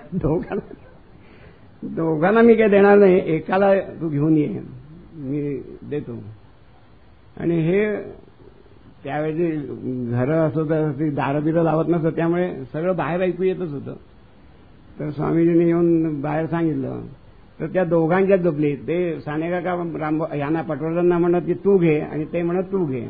दोघांना मी काही देणार नाही, एकाला तू घेऊन ये, मी देतो. आणि हे त्यावेळी घरं असं तर दारं बिरं लावत नसतं, त्यामुळे सगळं बाहेर ऐकू येतच होतं. तर स्वामीजींनी येऊन बाहेर सांगितलं, तर त्या दोघांच्यात झोपली. ते सानेकाका राम यांना पटवर्धनना म्हणत की तू घे, आणि ते म्हणत तू घे.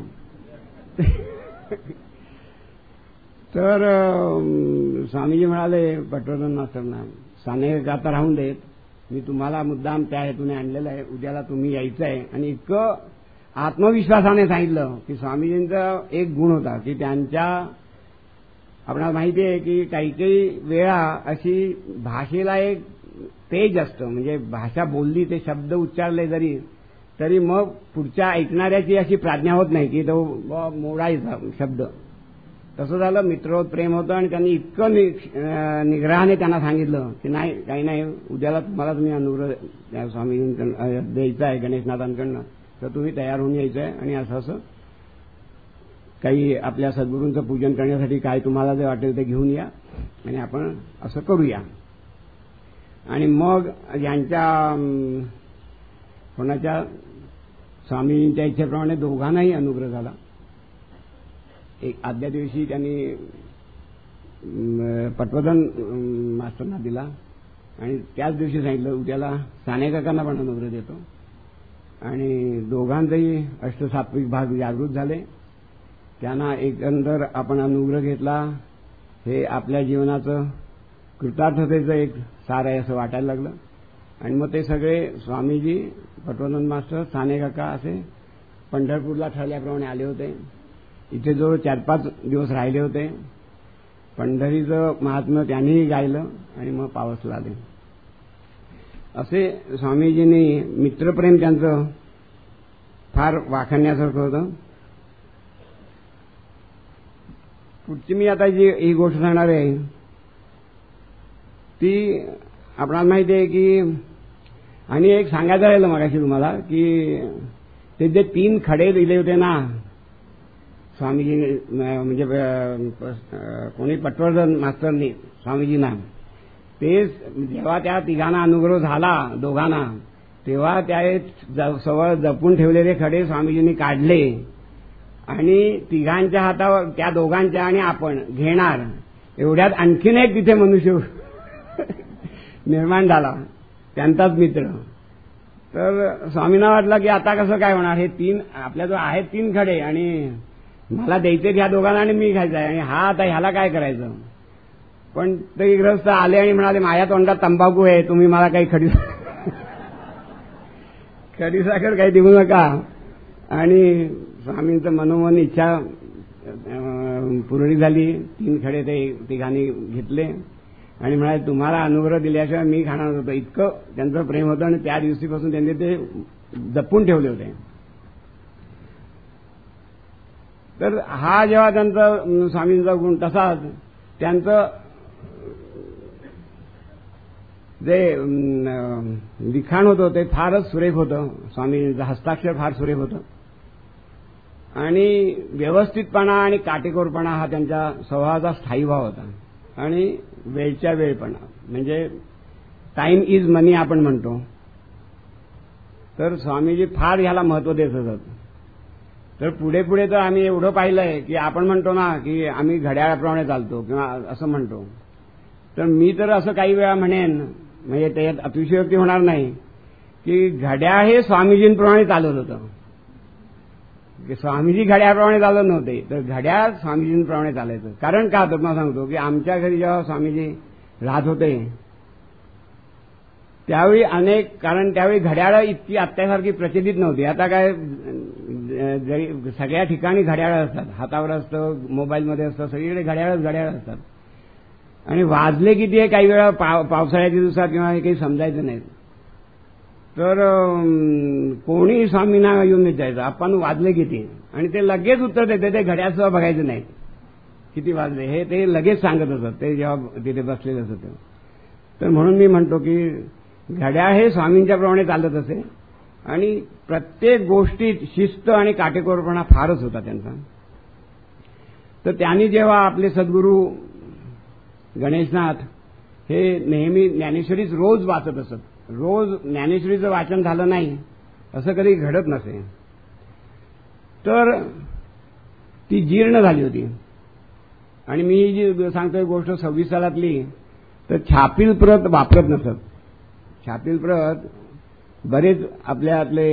तर स्वामीजी म्हणाले पटवर्धन मास्तरना, सानेकाका आता राहून देत, मी तुम्हाला मुद्दाम त्या हेतूने आणलेलं आहे, उद्याला तुम्ही यायचं आहे. आणि इतकं आत्मविश्वासाने सांगितलं की स्वामीजींचा एक गुण होता की त्यांच्या, आपल्याला माहिती आहे की काही काही वेळा अशी भाषेला एक तेज असतं, म्हणजे भाषा बोलली, ते शब्द उच्चारले जरी तरी मग पुढच्या ऐकणाऱ्याची अशी प्राज्ञा होत नाही की तो मोडायचा शब्द. तसं झालं, मित्रोत प्रेम होतं, आणि त्यांनी इतकं निग्रहाने त्यांना सांगितलं की नाही, काही नाही, उद्याला तुम्हाला तुम्ही अनुग्रह स्वामीजींकडून द्यायचा आहे, गणेशनाथांकडनं, तर तुम्ही तयार होऊन यायचं आहे. आणि असं असं काही आपल्या सद्गुरूंचं पूजन करण्यासाठी काय तुम्हाला जे वाटेल ते घेऊन या, आणि आपण असं करूया. आणि मग यांच्या कोणाच्या स्वामींच्या इच्छेप्रमाणे दोघांनाही अनुग्रह झाला. एक आदल्या दिवशी त्यांनी पटवर्धन मास्तरना दिला, आणि त्याच दिवशी सांगितलं उद्याला सानेकाकांना पण अनुग्रह देतो. आणि दोघांचेही अष्टसात्विक भाग जागृत झाले. त्यांना एकंदर आपण अनुग्रह घेतला, हे आपल्या जीवनाचं कृतार्थतेचं एक सार आहे असं वाटायला लागलं. आणि मग ते सगळे स्वामीजी, पटवर्धन मास्टर, सानेकाका असे पंढरपूरला ठरल्याप्रमाणे आले होते. इथे जो 4-5 दिवस राहिले होते. पंढरीचं महात्म्य त्यांनीही गायलं, आणि मग पावसला आले. असे स्वामीजींनी मित्रप्रेम त्यांचं फार वाखाणण्यासारखं होतं. पुढची मी आता जी ही गोष्ट सांगणार आहे ती आपणाला माहिती आहे की, आणि एक सांगायचं राहिलं मगाशी तुम्हाला की ते जे 3 खडे दिले होते ना स्वामीजी, म्हणजे कोणी पटवर्धन मास्तरनी स्वामीजींना, ते जेव्हा त्या तिघांना अनुग्रह झाला दोघांना, तेव्हा त्या सवळ जपून ठेवलेले खडे स्वामीजींनी काढले, आणि तिघांच्या हातावर, त्या दोघांच्या आणि आपण घेणार एवढ्यात आणखीन एक तिथे मनुष्य निर्माण झाला, त्यांचाच मित्र. तर स्वामींना वाटलं की आता कसं काय होणार, हे 3 आपल्याजवळ आहेत 3 खडे, आणि मला द्यायचे ह्या दोघांना आणि मी खायचं आहे, आणि हा आता ह्याला काय करायचं. पण ते ग्रस्त आले आणि म्हणाले, माझ्या तोंडात तंबाखू आहे, तुम्ही मला काही खडीसाखर काही देऊ नका. आणि स्वामींचं मनोमन इच्छा पूर्ण झाली. 3 खडे ते तिघांनी घेतले आणि म्हणाले, तुम्हाला अनुग्रह दिल्याशिवाय मी खाणार होतो. इतकं त्यांचं प्रेम होतं, आणि त्या दिवशीपासून त्यांनी ते जपून ठेवले होते. तर हा जेव्हा त्यांचा स्वामींचा गुण तसाच त्यांचं जे लिखाण होतं ते फारच सुरेख होतं. स्वामींचं हस्ताक्षर फार सुरेख होतं, आणि व्यवस्थितपणा आणि काटेकोरपणा हा त्यांच्या स्वभावाचा स्थायी भाव होता. आणि वेळच्या वेळपणा, म्हणजे टाइम इज मनी आपण म्हणतो, तर स्वामीजी फार ह्याला महत्व देत असत. तर पुढे पुढे तर आम्ही एवढं पाहिलंय की आपण म्हणतो ना की आम्ही घड्याळाप्रमाणे चालतो किंवा असं म्हणतो. तर मी तर असं काही वेळा म्हणेन, म्हणजे त्यात अतिशयोक्ती होणार नाही, की घड्याळ हे स्वामीजींप्रमाणे चालत होतं. स्वामीजी घड्याळप्रमाणे चालत नव्हते, तर घड्याळ स्वामीजींप्रमाणे चालायचं. कारण का तर मला सांगतो की आमच्या घरी जेव्हा स्वामीजी राहत होते त्यावेळी कारण त्यावेळी घड्याळ इतकी आत्तासारखी प्रचलित नव्हती. आता काय जरी सगळ्या ठिकाणी घड्याळ असतात, हातावर असतं, मोबाईलमध्ये असतं, सगळीकडे घड्याळ असतात. आणि वाजले किती आहे काही वेळा पावसाळ्याच्या दिवसात किंवा हे काही समजायचं नाही. तर कोणी स्वामींना येऊन विचारायचं आपण वाजले किती, आणि ते लगेच उत्तर देते. ते घड्याळसह बघायचं नाही किती वाजले, हे ते लगेच सांगत असत ते जेव्हा तिथे बसलेले असत. तर म्हणून मी म्हणतो की घड्याळ हे स्वामींच्या प्रमाणे चालत असे आणि प्रत्येक गोष्टीत शिस्त आणि काटेकोरपणा फारच होता त्यांचा. तर त्यांनी जेव्हा आपले सद्गुरू गणेशनाथ हे नेहमी ज्ञानेश्वरीच रोज वाचत असत, रोज ज्ञानेश्वरीचं वाचन झालं नाही असं कधी घडत नसे, तर ती जीर्ण झाली होती. आणि मी जी सांगतोय गोष्ट 26 सालातली, तर छापील प्रत वापरत नसत. छापील प्रत बरेच आपल्यातले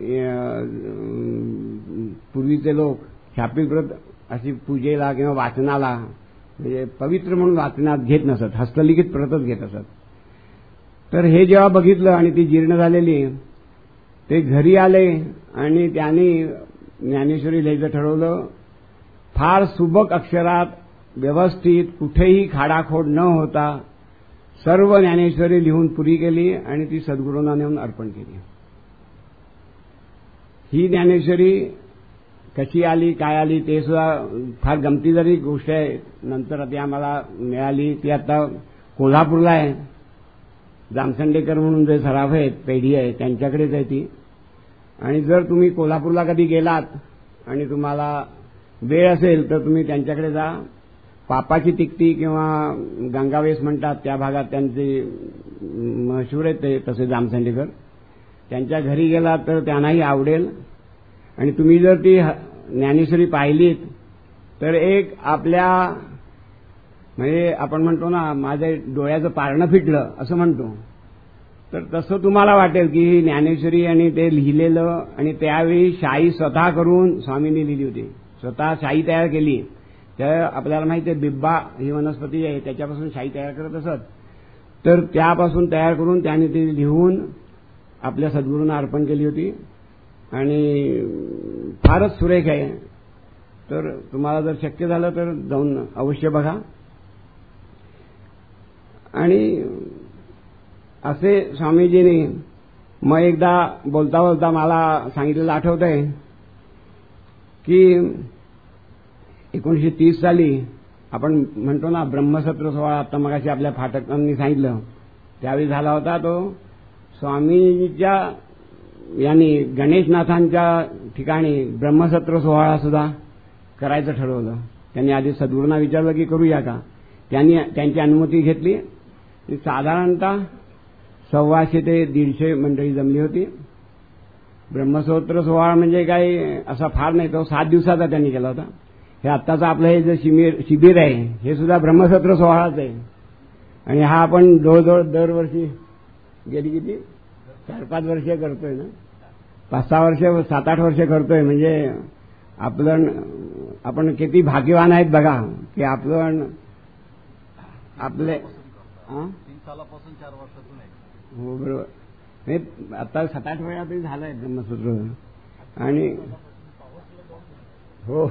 पूर्वीचे लोक छापील प्रत अशी पूजेला किंवा वाचनाला म्हणजे पवित्र म्हणून वाचनात घेत नसत, हस्तलिखित प्रतच घेत असत. तर हे जेव्हा बघितलं आणि ती जीर्ण झालेली, ते घरी आले आणि त्यांनी ज्ञानेश्वरी लिहायचं ठरवलं. फार सुबक अक्षरात व्यवस्थित कुठेही खाडाखोड न होता सर्व ज्ञानेश्वरी लिहून पुरी केली आणि ती सद्गुरूंना नेऊन अर्पण केली. ही ज्ञानेश्वरी कशी आली काय आली ते सुद्धा फार गमतीदारी गोष्ट आहे. नंतर ती आम्हाला मिळाली. ती आता कोल्हापूरला आहे. जामसंडेकर म्हणून जे सराफ आहेत, पेढी आहे, त्यांच्याकडेच आहे ती. आणि जर तुम्ही कोल्हापूरला कधी गेलात आणि तुम्हाला वेळ असेल तर तुम्ही त्यांच्याकडे जा. पापाची तिकटी किंवा गंगावेस म्हणतात त्या भागात त्यांचे मशहूर आहेत ते तसे जामसंडेकर. त्यांच्या घरी गेलात तर त्यांनाही आवडेल. आणि तुम्ही जर ती ज्ञानेश्वरी पाहिलीत तर एक आपल्या म्हणजे आपण म्हणतो ना माझ्या डोळ्याचं पारणं फिटलं असं म्हणतो, तर तसं तुम्हाला वाटेल की ही ज्ञानेश्वरी आणि ते लिहिलेलं. आणि त्यावेळी शाई स्वतः करून स्वामींनी लिहिली होती. स्वतः शाई तयार केली. त्या आपल्याला माहिती आहे बिब्बा ही वनस्पती आहे त्याच्यापासून शाई तयार करत असत. तर त्यापासून तयार करून त्यांनी ती लिहून आपल्या सद्गुरूंना अर्पण केली होती आणि फारच सुरेख आहे. तर तुम्हाला जर शक्य झालं तर जाऊन अवश्य बघा. आणि असे स्वामीजींनी मग एकदा बोलता बोलता मला सांगितलेलं आठवतंय की 1930 साली आपण म्हणतो ना ब्रह्मसत्र सोहळा, आता मगाशी आपल्या फाटकांनी सांगितलं त्यावेळी झाला होता. तो स्वामीजीच्या यांनी गणेशनाथांच्या ठिकाणी ब्रह्मसत्र सोहळा सुद्धा करायचं ठरवलं. त्यांनी आधी सद्गुरूंना विचारलं की करूया का. त्यांनी त्यांची अनुमती घेतली. साधारणतः 125 ते 150 मंडळी जमली होती. ब्रह्मसत्र सोहळा म्हणजे काही असा फार नाही, तो 7 दिवसाचा त्यांनी केला होता. हे आत्ताचं आपलं हे जे शिबिर आहे हे सुद्धा ब्रह्मसत्र सोहळाच आहे. आणि हा आपण जवळजवळ दरवर्षी गेली किती 4-5 वर्ष करतोय ना, 5-6 वर्ष 7-8 वर्ष करतोय. म्हणजे आपण किती भाग्यवान आहेत बघा की आपले 3 सालापासून 4 वर्षातून आहे. हो बरोबर. नाही आता 7-8 वेळा तरी झालंय ब्रह्मसूत्र. आणि हो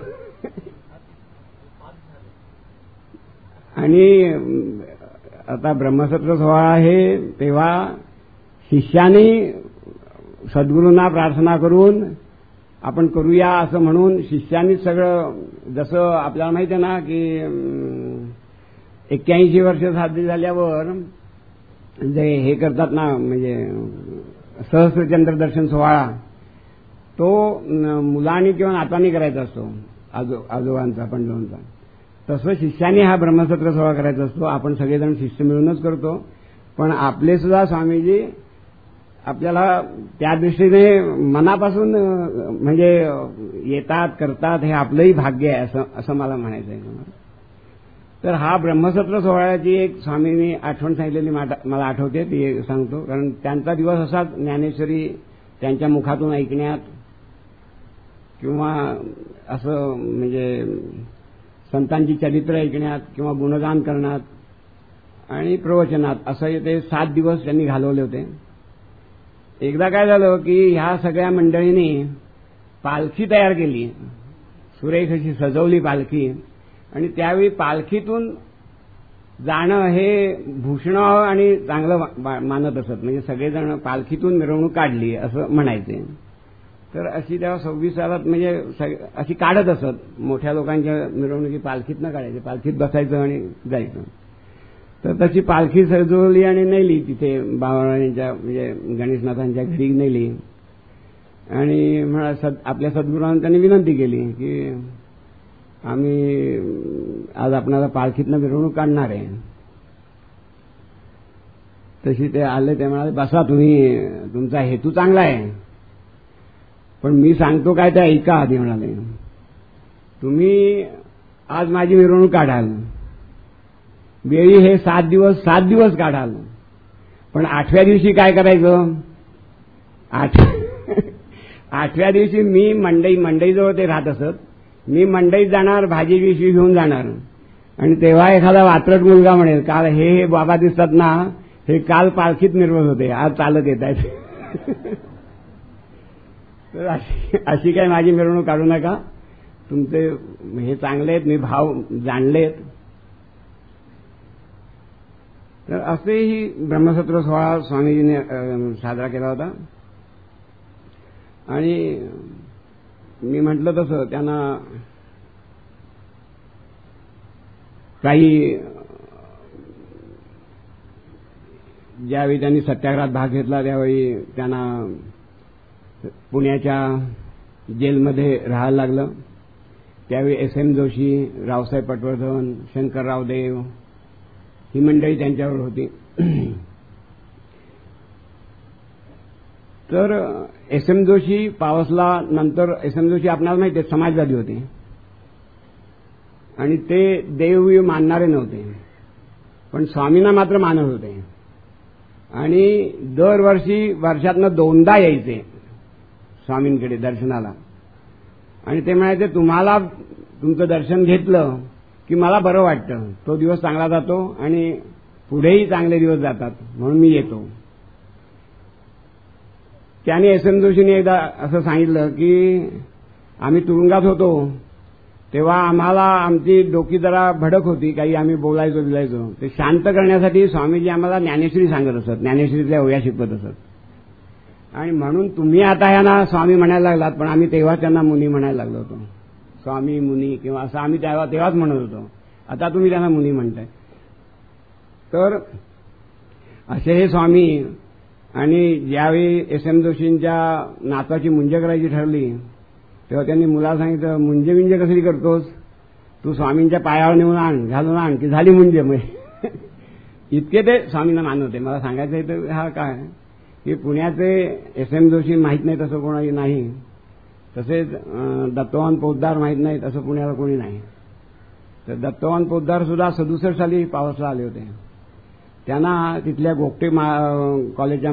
आणि आता ब्रह्मसत्र सोहळा हे तेव्हा शिष्याने सद्गुरूंना प्रार्थना करून आपण करूया असं म्हणून शिष्यांनीच सगळं, जसं आपल्याला माहिती आहे ना की 81 वर्ष साजरी झाल्यावर जे हे करतात ना म्हणजे सहस्त्रचंद्र दर्शन सोहळा, तो मुलांनी किंवा नातांनी करायचा असतो, आजोबांचा पंडोबांचा. तसं शिष्यांनी हा ब्रह्मसत्र सोहळा करायचा असतो. आपण सगळेजण शिष्य मिळूनच करतो. पण आपले सुद्धा स्वामीजी आपल्याला त्या दृष्टीने मनापासून म्हणजे येतात करतात, हे आपलंही भाग्य आहे असं मला म्हणायचं आहे. तर हा ब्रह्मसत्र सोहळ्याची एक स्वामींनी आठवण सांगितलेली मला आठवते, ती सांगतो. कारण त्यांचा दिवस असा ज्ञानेश्वरी त्यांच्या मुखातून ऐकण्यात किंवा असं म्हणजे संतांची चरित्र ऐकण्यात किंवा गुणगान करण्यात आणि प्रवचनात असं ते 7 दिवस त्यांनी घालवले होते. एकदा काय झालं की ह्या सगळ्या मंडळींनी पालखी तयार केली, सुरेख अशी सजवली पालखी. आणि त्यावेळी पालखीतून जाणं हे भूषण आणि चांगलं मानत असत. म्हणजे सगळेजण पालखीतून मिरवणूक काढली असं म्हणायचे. तर अशी तेव्हा 26 सालात म्हणजे अशी काढत असत. मोठ्या लोकांच्या मिरवणुकी पालखीत न काढायचे, पालखीत बसायचं आणि जायचं. तर तशी पालखी सजवली आणि नेली तिथे बाबांच्या म्हणजे गणेशनाथांच्या घरी नेली. आणि आपल्या सद्गुरूंना त्यांनी विनंती केली की आम्ही आज आपणाला पालखीतनं मिरवणूक काढणार आहे. तशी ते आले, ते म्हणाले बसा तुम्ही, तुमचा हेतू चांगला आहे, पण मी सांगतो काय ते ऐका आधी. म्हणाले तुम्ही आज माझी मिरवणूक काढाल, वेळी हे 7 दिवस काढाल, पण 8व्या दिवशी काय करायचं? 8व्या दिवशी मी मंडईजवळ ते राहत असत, मी मंडईत जाणार, भाजी बिशी घेऊन जाणार, आणि तेव्हा एखादा वात्रट मुलगा म्हणेल काल हे बाबा दिसतात ना, हे काल पालखीत मिरवत होते, आज चालत येत आहेत. तर अशी काय माझी मिरवणूक काढू नका, तुमचे हे चांगले आहेत, मी भाव जाणलेत. तर असेही ब्रह्मसत्र सोहळा स्वामीजीने साजरा केला होता. आणि मी म्हटलं तसं त्यांना काही ज्यावेळी त्यांनी सत्याग्रहात भाग घेतला त्यावेळी त्यांना पुण्याच्या जेलमध्ये राहायला लागलं. त्यावेळी SM जोशी, रावसाहेब पटवर्धन, शंकरराव देव ही मंडळी त्यांच्यावर होती. तर SM जोशी पावसला नंतर, SM जोशी आपल्याला माहिती आहे समाजवादी होते आणि ते देव मानणारे नव्हते, पण स्वामींना मात्र मानत होते. आणि दरवर्षी वर्षातनं 2दा यायचे स्वामींकडे दर्शनाला. आणि ते म्हणायचे तुम्हाला तुमचं दर्शन घेतलं की मला बरं वाटतं, तो दिवस चांगला जातो आणि पुढेही चांगले दिवस जातात, म्हणून मी येतो. त्याने SM जोशीने एकदा असं सांगितलं की आम्ही तुरुंगात होतो तेव्हा आम्हाला आमची डोकी जरा भडक होती, काही आम्ही बोलायचो, ते शांत करण्यासाठी स्वामीजी आम्हाला ज्ञानेश्वरी सांगत असत, ज्ञानेश्वरीतल्या ओव्या शिकवत असत. आणि म्हणून तुम्ही आता यांना स्वामी म्हणायला लागलात, पण आम्ही तेव्हा त्यांना मुनी म्हणायला लागलो होतो. स्वामी मुनी किंवा असं आम्ही तेव्हाच म्हणत होतो, आता तुम्ही त्यांना मुनी म्हणताय. तर असे हे स्वामी. आणि ज्यावेळी SM जोशींच्या नाताची मुंज करायची ठरली तेव्हा त्यांनी मुलाला सांगितलं मुंजे कशी करतोस, तू स्वामींच्या पायावर नेऊन आण, घालून आण की झाली मुंजे. इतके ते स्वामींना मानत होते. मला सांगायचं आहे तर हा काय की पुण्याचे SM जोशी माहीत नाही तसं कोणाही नाही, तसेच दत्तवान पोद्दार माहीत नाही तसं पुण्याला कोणी नाही. तर दत्तवान पोद्दार सुद्धा 67 साली पावसला आले होते. त्यांना तिथल्या गोगटे कॉलेजच्या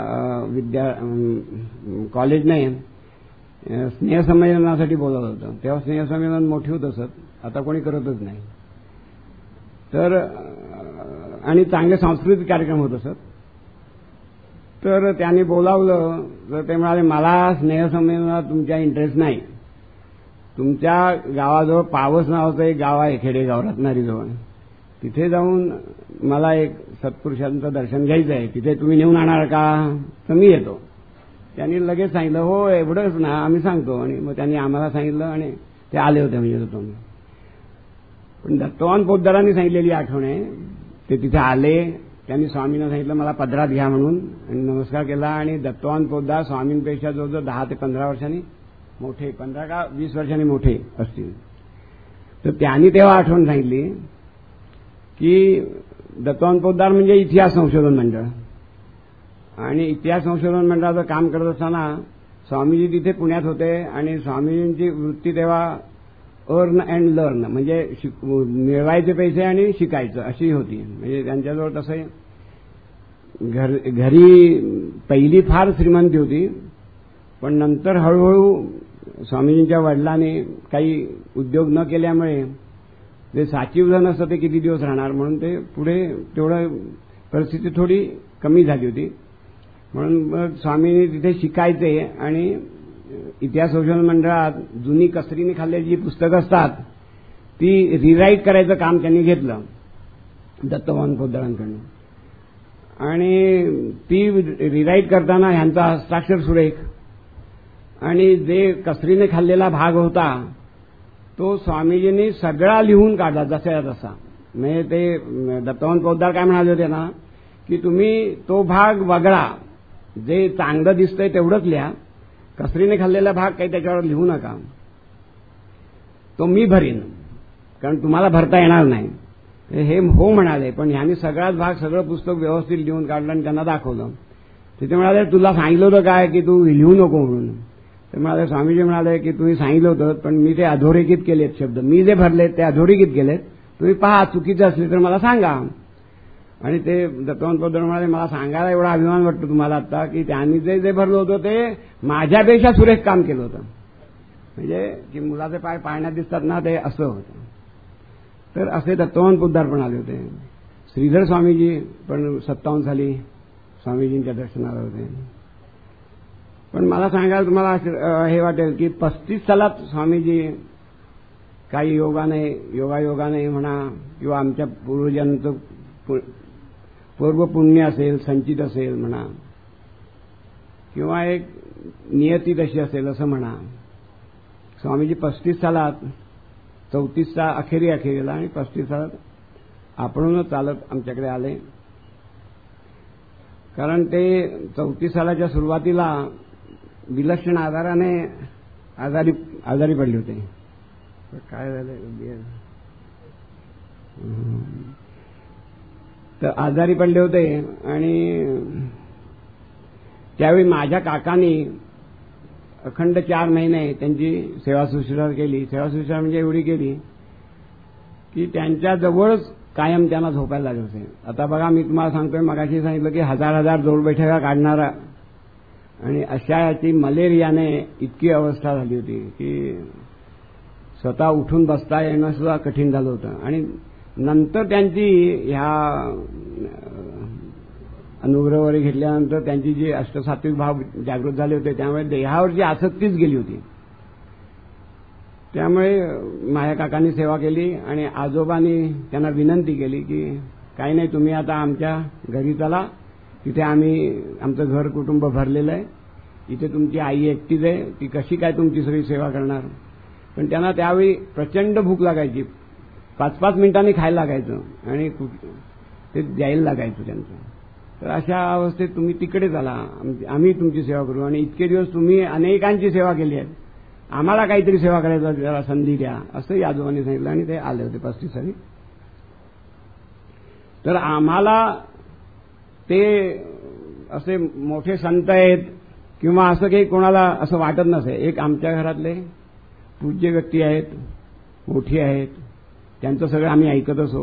कॉलेजने स्नेहसंमेलनासाठी बोलावलं होतं. तेव्हा स्नेहसंमेलन मोठी होत असत, आता कोणी करतच नाही. तर आणि चांगले सांस्कृतिक कार्यक्रम होत असत. तर त्यांनी बोलावलं तर ते म्हणाले मला स्नेहसंमेलनात तुमच्या इंटरेस्ट नाही, तुमच्या गावाजवळ पावस नावाचं एक गाव आहे, खेडेगाव रत्नागिरीजवळ, तिथे जाऊन मला एक सत्पुरुषांचं दर्शन घ्यायचं आहे, तिथे तुम्ही नेऊन आणणार का? तर मी येतो. त्यांनी लगेच सांगितलं हो एवढंच ना, आम्ही सांगतो. आणि मग त्यांनी आम्हाला सांगितलं आणि ते आले होते म्हणजे तुम्ही. पण दत्तवान पोद्दारांनी सांगितलेली आठवण आहे, ते तिथे आले, त्यांनी स्वामींना सांगितलं मला पदरात घ्या म्हणून, आणि नमस्कार केला. आणि दत्तवान पोद्दार स्वामींपेक्षा जवळजवळ 10 ते 15 वर्षांनी मोठे, 15 का 20 वर्षांनी मोठे असतील. तर त्यांनी तेव्हा आठवण सांगितली की दत्तवान पोद्दार म्हणजे इतिहास संशोधन मंडळ, आणि इतिहास संशोधन मंडळाचं काम करत असताना स्वामीजी तिथे पुण्यात होते. आणि स्वामीजींची वृत्ती तेव्हा अर्न अँड लर्न म्हणजे मिळवायचे पैसे आणि शिकायचं अशी होती. म्हणजे त्यांच्याजवळ तसं घरी पहिली फार श्रीमंती होती, पण नंतर हळूहळू स्वामीजींच्या वडिलांनी काही उद्योग न केल्यामुळे जे साचीव धन असतं ते किती दिवस राहणार, म्हणून ते पुढे तेवढं परिस्थिती थोडी कमी झाली होती. म्हणून मग स्वामींनी तिथे शिकायचे आणि इतिहास संशोधन मंडळात जुनी कसरीने खाल्लेली जी पुस्तकं असतात ती रिराईट करायचं काम त्यांनी घेतलं दत्तवान पोद्दारांकडून. आणि ती रिराईट करताना ह्यांचा हस्ताक्षर सुरेख, आणि जे कसरीने खाल्लेला भाग होता तो स्वामीजींनी सगळा लिहून काढला जसा तसा. म्हणजे ते दत्तवंत पोद्दार काय म्हणाले होते ना, की तुम्ही तो भाग वगळा, जे चांगलं दिसतंय तेवढंच लिहा, कसरीने खाल्लेला भाग काही त्याच्यावर लिहू नका, तो मी भरीन, कारण तुम्हाला भरता येणार नाही. हे हो म्हणाले, पण ह्यांनी सगळाच भाग, सगळं पुस्तक व्यवस्थित लिहून काढलं आणि त्यांना दाखवलं. तिथे म्हणाले तुला सांगितलं होतं काय की तू लिहू नको म्हणून. ते म्हणाले, स्वामीजी म्हणाले की तुम्ही सांगितलं होतं, पण मी ते अधोरेखित केलेत शब्द, मी जे भरलेत ते अधोरेखित केलेत, तुम्ही पहा चुकीचं असले तर मला सांगा. आणि ते दत्तवंत पोद्दार म्हणाले, मला सांगायला एवढा अभिमान वाटतो तुम्हाला आता की त्यांनी जे भरलं होतं ते माझ्यापेक्षा सुरेख काम केलं होतं. म्हणजे की मुलाचे पाय पाळण्यात दिसतात ना, ते असं होतं. तर असे दत्तवंत पोद्दार पण आले होते. श्रीधर स्वामीजी पण 57 साली स्वामीजींच्या दर्शनाला होते. पण मला सांगायला तुम्हाला हे वाटेल की 35 सालात स्वामीजी काही योगायोगाने म्हणा किंवा आमच्या पूर्वजांचं पूर्व पुण्य असेल, संचित असेल म्हणा, किंवा एक नियती तशी असेल असं म्हणा, स्वामीजी 35 सालात 34चा अखेरीला आणि 35 सालात आपणच चालत आमच्याकडे आले. कारण ते 34 सालाच्या सुरुवातीला विलक्षण आजाराने आजारी पडले होते. काय झालं, तर आजारी पडले होते आणि त्यावेळी माझ्या काकांनी अखंड 4 महिने त्यांची सेवा शुश्रूषा केली. सेवा शुश्रूषा म्हणजे एवढी केली की त्यांच्या जवळच कायम त्यांना झोपायला लागले होते. आता बघा, मी तुम्हाला सांगतोय, मगाशी सांगितलं की 1000 जोड बैठका काढणारा, आणि अशा याची मलेरियाने इतकी अवस्था झाली होती की स्वतः उठून बसता येणं सुद्धा कठीण झालं होतं. आणि नंतर त्यांची ह्या अनुग्रह वगैरे घेतल्यानंतर त्यांची जी अष्टसात्विक भाव जागृत झाले होते, त्यामुळे देहावरची आसक्तीच गेली होती. त्यामुळे माझ्या काकांनी सेवा केली आणि आजोबांनी त्यांना विनंती केली की काही नाही, तुम्ही आता आमच्या घरी चला, तिथे आमचं घर कुटुंब भरलेलं आहे, इथे तुमची आई एकटीच आहे, ती कशी काय तुमची सगळी सेवा करणार. पण त्यांना त्यावेळी प्रचंड भूक लागायची, 5-5 मिनिटांनी खायला लागायचं आणि ते द्यायला लागायचं त्यांचं. तर अशा अवस्थेत तुम्ही तिकडे चला, आम्ही तुमची सेवा करू, आणि इतके दिवस तुम्ही अनेकांची सेवा केली आहे, आम्हाला काहीतरी सेवा करायचा जरा संधी द्या, असंही आजोबांनी सांगितलं. आणि ते आले होते 35 साली. तर आम्हाला ते असे मोठे संत आहेत किंवा असं काही कोणाला असं वाटत नसे. एक आमच्या घरातले पूज्य व्यक्ती आहेत, मोठी आहेत, त्यांचं सगळं आम्ही ऐकत असो.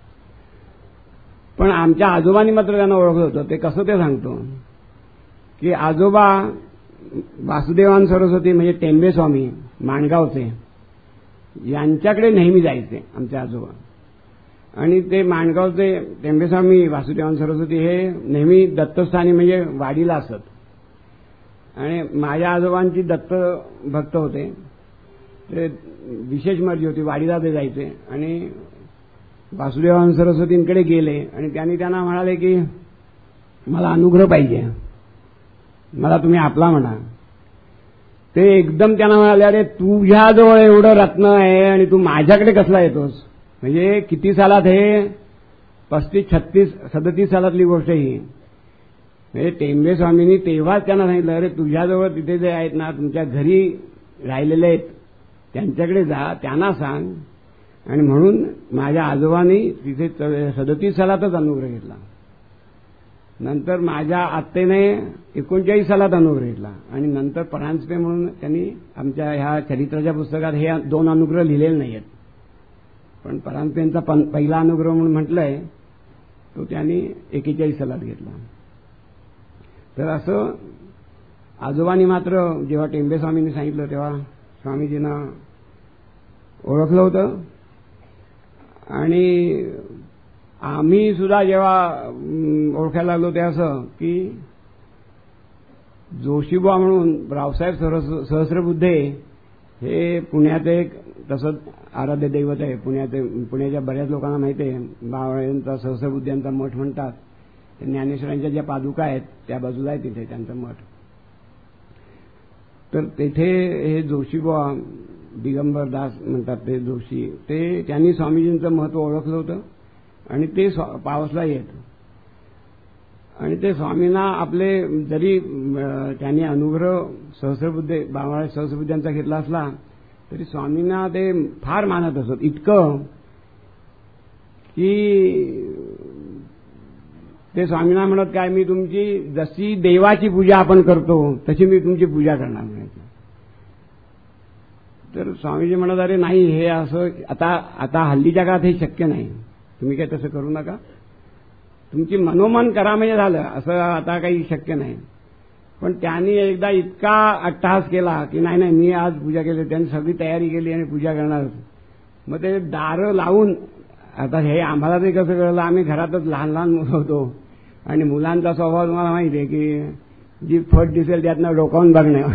पण आमच्या आजोबांनी मात्र त्यांना ओळखलं होतं. ते कसं ते सांगतो की आजोबा वासुदेवान सरस्वती म्हणजे टेंबे स्वामी माणगावचे, यांच्याकडे नेहमी जायचे आमचे आजोबा. आणि ते माणगावचे टेंबेस्वामी वासुदेवान सरस्वती हे नेहमी दत्तस्थानी म्हणजे वाडीला असत. आणि माझ्या आजोबांची दत्त भक्त होते, ते विशेष मर्जी होती, वाडीला ते जायचे. आणि वासुदेवान सरस्वतींकडे गेले आणि त्यांना म्हणाले की मला अनुग्रह पाहिजे, मला तुम्ही आपला म्हणा. ते एकदम त्यांना म्हणाले, अरे तुझ्याजवळ एवढं रत्न आहे आणि तू माझ्याकडे कसला येतोस. म्हणजे किती सालात, हे 35, 36, 37 सालातली गोष्ट ही. म्हणजे टेंबे स्वामींनी तेव्हाच त्यांना सांगितलं, अरे तुझ्याजवळ तिथे जे आहेत ना, तुमच्या घरी राहिलेले आहेत, त्यांच्याकडे जा, त्यांना सांग. आणि म्हणून माझ्या आजोबांनी तिथे 37 सालातच अनुग्रह घेतला. नंतर माझ्या आत्तेने 39 सालात अनुग्रह घेतला. आणि नंतर परांजपे म्हणून त्यांनी आमच्या ह्या चरित्राच्या पुस्तकात हे 2 अनुग्रह लिहिलेले नाहीत, पण परांजपेंचा पहिला अनुग्रह म्हणून म्हटलंय तो त्यांनी 41 सालात घेतला. तर असं आजोबांनी मात्र जेव्हा टेंबे स्वामींनी सांगितलं तेव्हा स्वामीजींना ओळखलं होतं. आणि आम्ही सुद्धा जेव्हा ओळखायला लागलो ते असं की जोशीबुवा म्हणून रावसाहेब सहस्रबुद्धे हे पुण्यात एक तसंच आराध्य दैवत आहे. पुण्याच्या बऱ्याच लोकांना माहिती आहे. बावळ्यांचा सहस्रबुद्ध्यांचा मठ म्हणतात. ज्ञानेश्वरांच्या ज्या पादुका आहेत त्या बाजूला आहे तिथे त्यांचा मठ. तर तेथे हे जोशीबुवा दिगंबर दास म्हणतात ते जोशी, ते त्यांनी स्वामीजींचं महत्व ओळखलं होतं आणि ते पावसला येत. आणि ते स्वामींना आपले जरी त्यांनी अनुग्रह सहस्रबुद्धे बाबाराज सहस्रबुद्ध्यांचा घेतला असला तरी स्वामींना ते फार मानत असत. इतकं की ते स्वामींना म्हणत काय, मी तुमची जशी देवाची पूजा आपण करतो तशी मी तुमची पूजा करणार म्हणायचं. तर स्वामीजी म्हणत अरे नाही, हे असं आता हल्लीच्या काळात हे शक्य नाही, तुम्ही काय तसं करू नका, तुमची मनोमन करा म्हणजे झालं, असं आता काही शक्य नाही. पण त्यांनी एकदा इतका अट्टहास केला की नाही नाही मी आज पूजा केली. त्यांनी सगळी तयारी केली आणि पूजा करणार. मग ते दारं लावून, आता हे आम्हाला ते कसं कळलं, आम्ही घरातच लहान लहान मुलं होतो आणि मुलांचा स्वभाव तुम्हाला माहिती आहे की जी फट दिसेल त्यातनं डोकावून बघणं.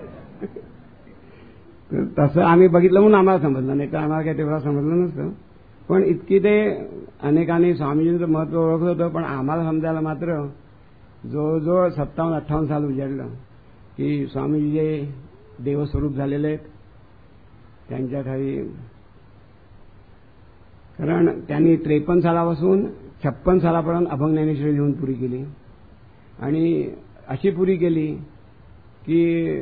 तसं आम्ही बघितलं म्हणून आम्हाला समजलं, नाही तर आम्हाला काही तेव्हा समजलं नसतं. पण इतकी ते अनेकांनी स्वामीजींचं महत्व ओळखलं होतं. पण आम्हाला समजायला मात्र जवळजवळ 57-58 साल उजाडलं की स्वामीजी जे देवस्वरूप झालेले आहेत त्यांच्या खाली. कारण त्यांनी 53 सालापासून 56 सालापर्यंत अभंग ज्ञानेश्वरी लिहून पुरी केली. आणि अशी पुरी केली की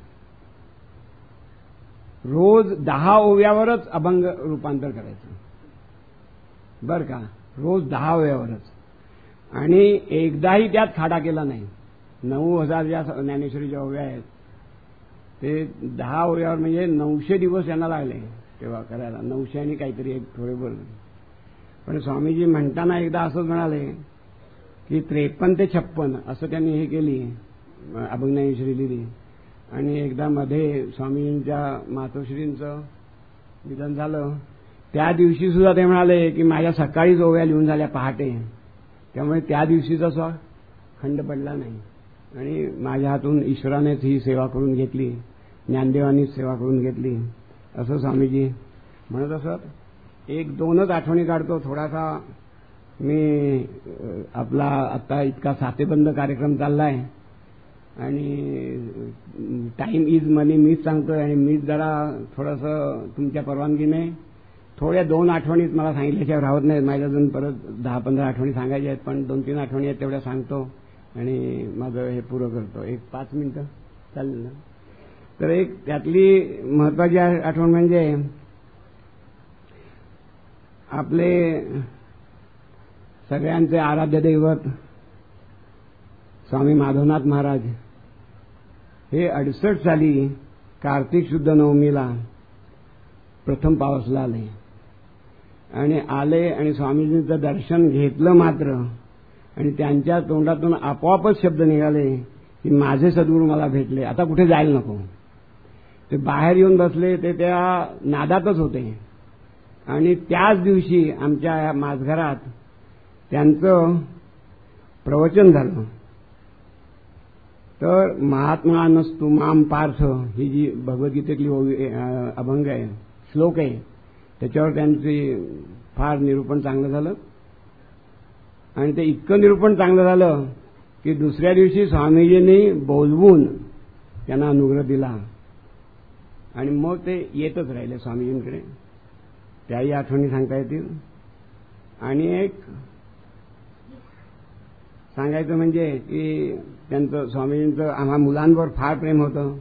रोज 10 ओव्यावरच अभंग रूपांतर करायचं बर का, रोज 10 ओव्यावरच. आणि एकदाही त्यात खाडा केला नाही. 9000 ज्या ज्ञानेश्वरीच्या ओव्या आहेत ते 10 ओव्यावर म्हणजे 900 दिवस यांना लागले तेव्हा करायला. 900 आणि काहीतरी एक थोडे बोल. पण स्वामीजी म्हणताना एकदा असंच म्हणाले की 53 ते 56 असं त्यांनी हे केली, अभंग ज्ञानेश्वरी लिहिली. आणि एकदा मध्ये स्वामीजींच्या मातोश्रींचं निधन झालं. त्या दिवशी सुद्धा ते म्हणाले की माझ्या सकाळीच ओव्या लिहून झाल्या पहाटे, त्यामुळे त्या दिवशीचा खंड पडला नाही. आणि माझ्या हातून ईश्वरानेच ही सेवा करून घेतली, ज्ञानदेवांनीच सेवा करून घेतली असं स्वामीजी म्हणत असत. 1-2च आठवणी काढतो. थोडासा मी आपला आता इतका साथेबंद कार्यक्रम चाललाय आणि टाइम इज मनी मीच सांगतोय आणि मीच जरा थोडंसं तुमच्या परवानगीने थोड्या 2 आठवणीत मला सांगितल्याशिवाय राहत नाहीत. माझ्याजून परत 10-15 आठवणी सांगायच्या आहेत, पण 2-3 आठवणी आहेत तेवढ्या सांगतो आणि माझं हे पुरं करतो. 5 मिनिटं चालेल ना. तर एक त्यातली महत्वाची आठवण म्हणजे आपले सगळ्यांचे आराध्य दैवत स्वामी माधवनाथ महाराज हे 68 साली कार्तिक शुद्ध नवमीला प्रथम पावसला आले. आणि स्वामीजींचं दर्शन घेतलं मात्र आणि त्यांच्या तोंडातून आपोआपच शब्द निघाले की माझे सद्गुरू मला भेटले, आता कुठे जायला नको. ते बाहेर येऊन बसले, ते त्या नादातच होते. आणि त्याच दिवशी आमच्या माझघरात त्यांचं प्रवचन झालं. तर महात्मा नस्तु माम पार्थ ही जी भगवद्गीतेतली अभंग आहे, श्लोक आहे, त्याच्यावर त्यांची फार निरूपण चांगलं झालं. आणि ते इतकं निरूपण चांगलं झालं की दुसऱ्या दिवशी स्वामीजींनी बोलवून त्यांना अनुग्रह दिला आणि मग ते येतच राहिले स्वामीजींकडे. त्याही आठवणी सांगता येतील. आणि एक सांगायचं म्हणजे की त्यांचं स्वामीजींचं आम्हा मुलांवर फार प्रेम होतं.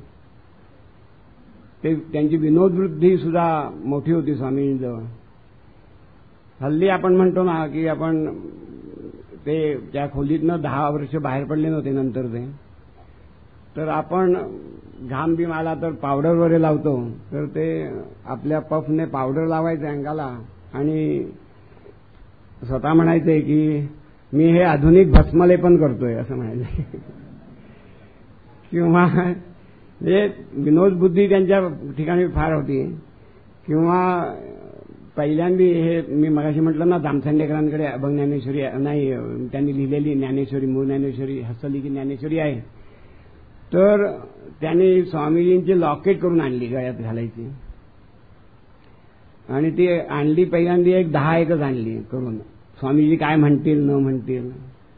ते त्यांची विनोदवृत्ती सुद्धा मोठी होती स्वामीजींजवळ. हल्ली आपण म्हणतो ना की आपण ते त्या खोलीतनं 10 वर्ष बाहेर पडले नव्हते नंतर ते. तर आपण घाम बिम आला तर पावडर वगैरे लावतो, तर ते आपल्या पफने पावडर लावायचे अंगाला आणि स्वतः म्हणायचे की मी हे आधुनिक भस्मलेपन करतोय असं म्हणायचे. किंवा हे विनोद बुद्धी त्यांच्या ठिकाणी फार होती. किंवा पहिल्यांदा हे मी मगाशी म्हटलं ना दामसंडेकरांकडे अभंग ज्ञानेश्वरी नाही, त्यांनी लिहिलेली ज्ञानेश्वरी मूळ ज्ञानेश्वरी हस्तलिखित ज्ञानेश्वरी आहे. तर त्यांनी स्वामीजींची लॉकेट करून आणली गळ्यात घालायची आणि ती आणली पहिल्यांदा 10 आणली करून, स्वामीजी काय म्हणतील न म्हणतील.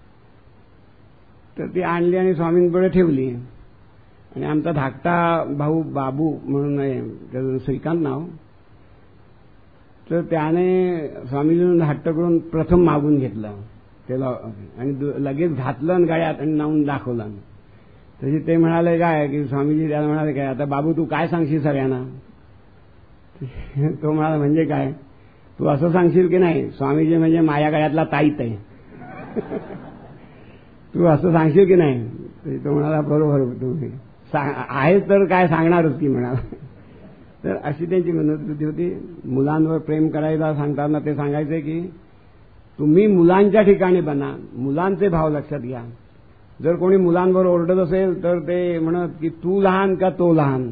तर ती आणली आणि स्वामींपुढे ठेवली. आणि आमचा धाकटा भाऊ बाबू म्हणून आहे, त्याचं श्रीकांत नाव, तर त्याने स्वामीजींना हट्ट करून प्रथम मागून घेतलं त्याला आणि लगेच घातलं आणि गळ्यात आणि लावून दाखवलं. तशी ते म्हणाले काय की स्वामीजी त्याला म्हणाले काय आता बाबू तू काय सांगशील सगळ्यांना. तो म्हणाला म्हणजे काय तू असं सांगशील की नाही स्वामीजी म्हणजे माझ्या गळ्यातला ताईत आहे. तू असं सांगशील की नाही. तो म्हणाला बरोबर तुम्ही आहेच तर काय सांगणारच की म्हणाला. तर अशी त्यांची मनोवृत्ती होती. मुलांवर प्रेम करायला सांगताना ते सांगायचे की तुम्ही मुलांच्या ठिकाणी बना, मुलांचे भाव लक्षात घ्या. जर कोणी मुलांवर ओरडत असेल तर ते म्हणत की तू लहान का तो लहान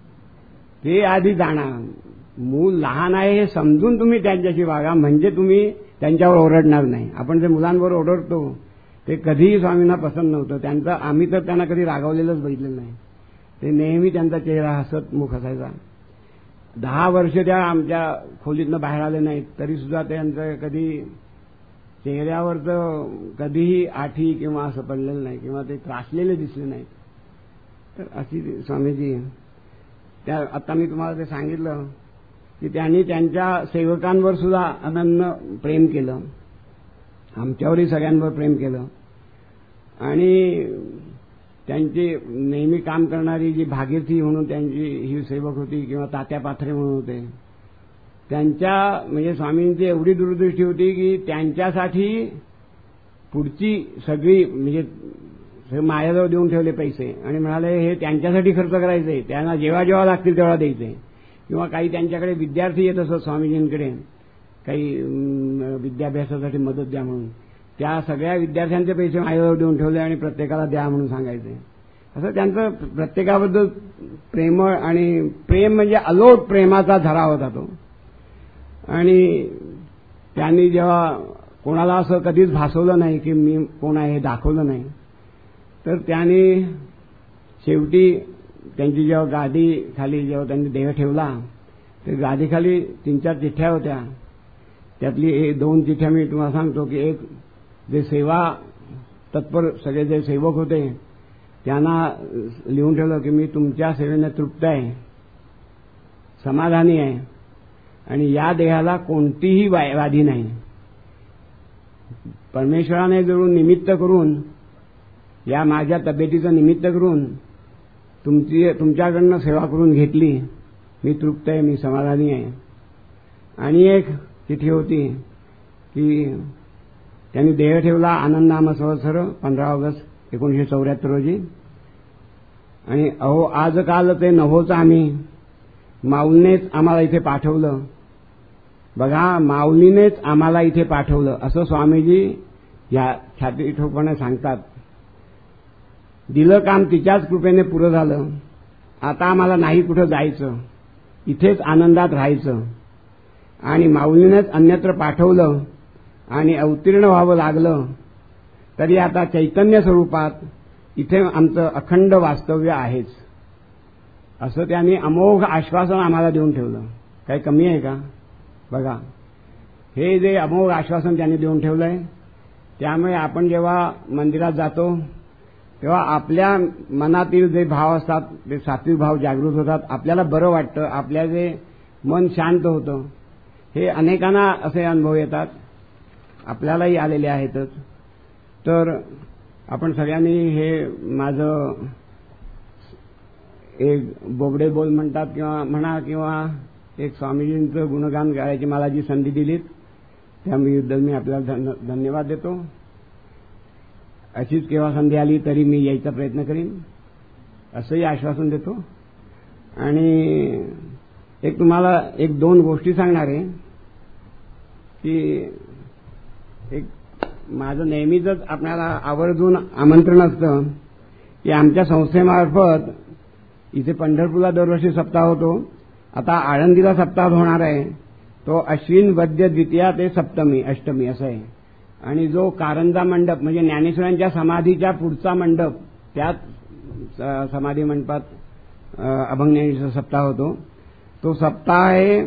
ते आधी जाणा. मूल लहान आहे हे समजून तुम्ही त्यांच्याशी वागा म्हणजे तुम्ही त्यांच्यावर ओरडणार नाही. आपण जे मुलांवर ओरडतो ते कधीही स्वामींना पसंत नव्हतं. त्यांचं आम्ही तर त्यांना कधी रागावलेलंच बघितलेलं नाही. ते नेहमी त्यांचा चेहरा हसत मुख असायचा. 10 वर्ष त्या आमच्या खोलीतनं बाहेर आले नाहीत तरी सुद्धा त्यांचं कधी चेहऱ्यावरचं कधीही आठी किंवा असं पडलेलं नाही किंवा ते त्रासलेले दिसले नाहीत. तर अशी स्वामीजी त्या आता मी तुम्हाला ते सांगितलं की त्यांनी त्यांच्या सेवकांवर सुद्धा अनन्य प्रेम केलं, आमच्यावरही सगळ्यांवर प्रेम केलं. आणि त्यांची नेहमी काम करणारी जी भागीरथी म्हणून त्यांची ही सेवक होती किंवा तात्या पाथरे म्हणून होते त्यांच्या म्हणजे स्वामींची एवढी दूरदृष्टी होती की त्यांच्यासाठी पुढची सगळी म्हणजे माझ्याजवळ देऊन ठेवले पैसे आणि म्हणाले हे त्यांच्यासाठी खर्च करायचे, त्यांना जेव्हा जेव्हा लागतील तेव्हा द्यायचे. किंवा काही त्यांच्याकडे विद्यार्थी येत असत स्वामीजींकडे काही विद्याभ्यासासाठी मदत द्या म्हणून, त्या सगळ्या विद्यार्थ्यांचे पैसे माझ्याजवळ देऊन ठेवले आणि प्रत्येकाला द्या म्हणून सांगायचे. असं त्यांचं प्रत्येकाबद्दल प्रेमळ आणि प्रेम म्हणजे अलोट प्रेमाचा झरा होता तो. आणि त्यांनी जेव्हा कोणाला असं कधीच भासवलं नाही की मी कोण आहे हे दाखवलं नाही. तर त्यांनी शेवटी त्यांची जेव्हा गादी खाली जेव्हा त्यांनी देह ठेवला तर गादीखाली 3-4 चिठ्ठ्या होत्या. त्यातली 2 चिठ्ठ्या मी तुम्हाला सांगतो की एक जे सेवा तत्पर सगळे जे सेवक होते त्यांना लिहून ठेवलं की मी तुमच्या सेवेने तृप्त आहे, समाधानी आहे आणि या देहाला कोणतीही व्याधी नाही. परमेश्वराने जरूर निमित्त करून या माझ्या तब्येतीचं निमित्त करून तुमच्याकडनं सेवा करून घेतली, मी तृप्त आहे, मी समाधानी आहे. आणि एक चिठ्ठी होती की त्यांनी देह ठेवला आनंद नाम संवत्सर 15 ऑगस्ट 1974 रोजी. आणि अहो आज काल ते नभोचं आम्ही माऊलीनेच आम्हाला इथे पाठवलं, बघा माऊलीनेच आम्हाला इथे पाठवलं असं स्वामीजी या छाती ठोकपणे सांगतात. दिलं काम तिच्याच कृपेने पुरं झालं, आता आम्हाला नाही कुठं जायचं, इथेच आनंदात राहायचं. आणि माऊलीनेच अन्यत्र पाठवलं आणि अवतीर्ण व्हावं लागलं तरी आता चैतन्य स्वरूपात इथे आमचं अखंड वास्तव्य आहेच असं त्यांनी अमोघ आश्वासन आम्हाला देऊन ठेवलं. काही कमी आहे का बघा. हे जे अमोघ आश्वासन त्यांनी देऊन ठेवलंय त्यामुळे आपण जेव्हा मंदिरात जातो तेव्हा आपल्या मनातील जे भाव असतात ते सात्विक भाव जागृत होतात, आपल्याला बरं वाटतं, आपल्या जे मन शांत होतं. हे अनेकांना असे अनुभव येतात, आपल्यालाही आलेले आहेतच. तर आपण सगळ्यांनी हे माझं एक बोबडे बोल म्हणतात किंवा म्हणा किंवा एक स्वामीजींचं गुणगान गायची मला जी संधी दिलीत त्याबद्दल मी आपल्याला धन्यवाद देतो. अशीच केव्हा संधी आली तरी मी यायचा प्रयत्न करीन असंही आश्वासन देतो. आणि एक तुम्हाला 1-2 गोष्टी सांगणार आहे की एक माझं नेहमीच आपल्याला आवर्जून आमंत्रण असतं की आमच्या संस्थेमार्फत इथे पंढरपूरला दरवर्षी सप्ताह होतो, आता आळंदीला सप्ताह होणार आहे. तो अश्विन वद्य द्वितीया ते सप्तमी अष्टमी असं आहे. आणि जो कारंजा मंडप म्हणजे ज्ञानेश्वरांच्या समाधीच्या पुढचा मंडप त्यात समाधी मंडपात अभंगज्ञानेश्वर सप्ताह होतो. तो सप्ताह आहे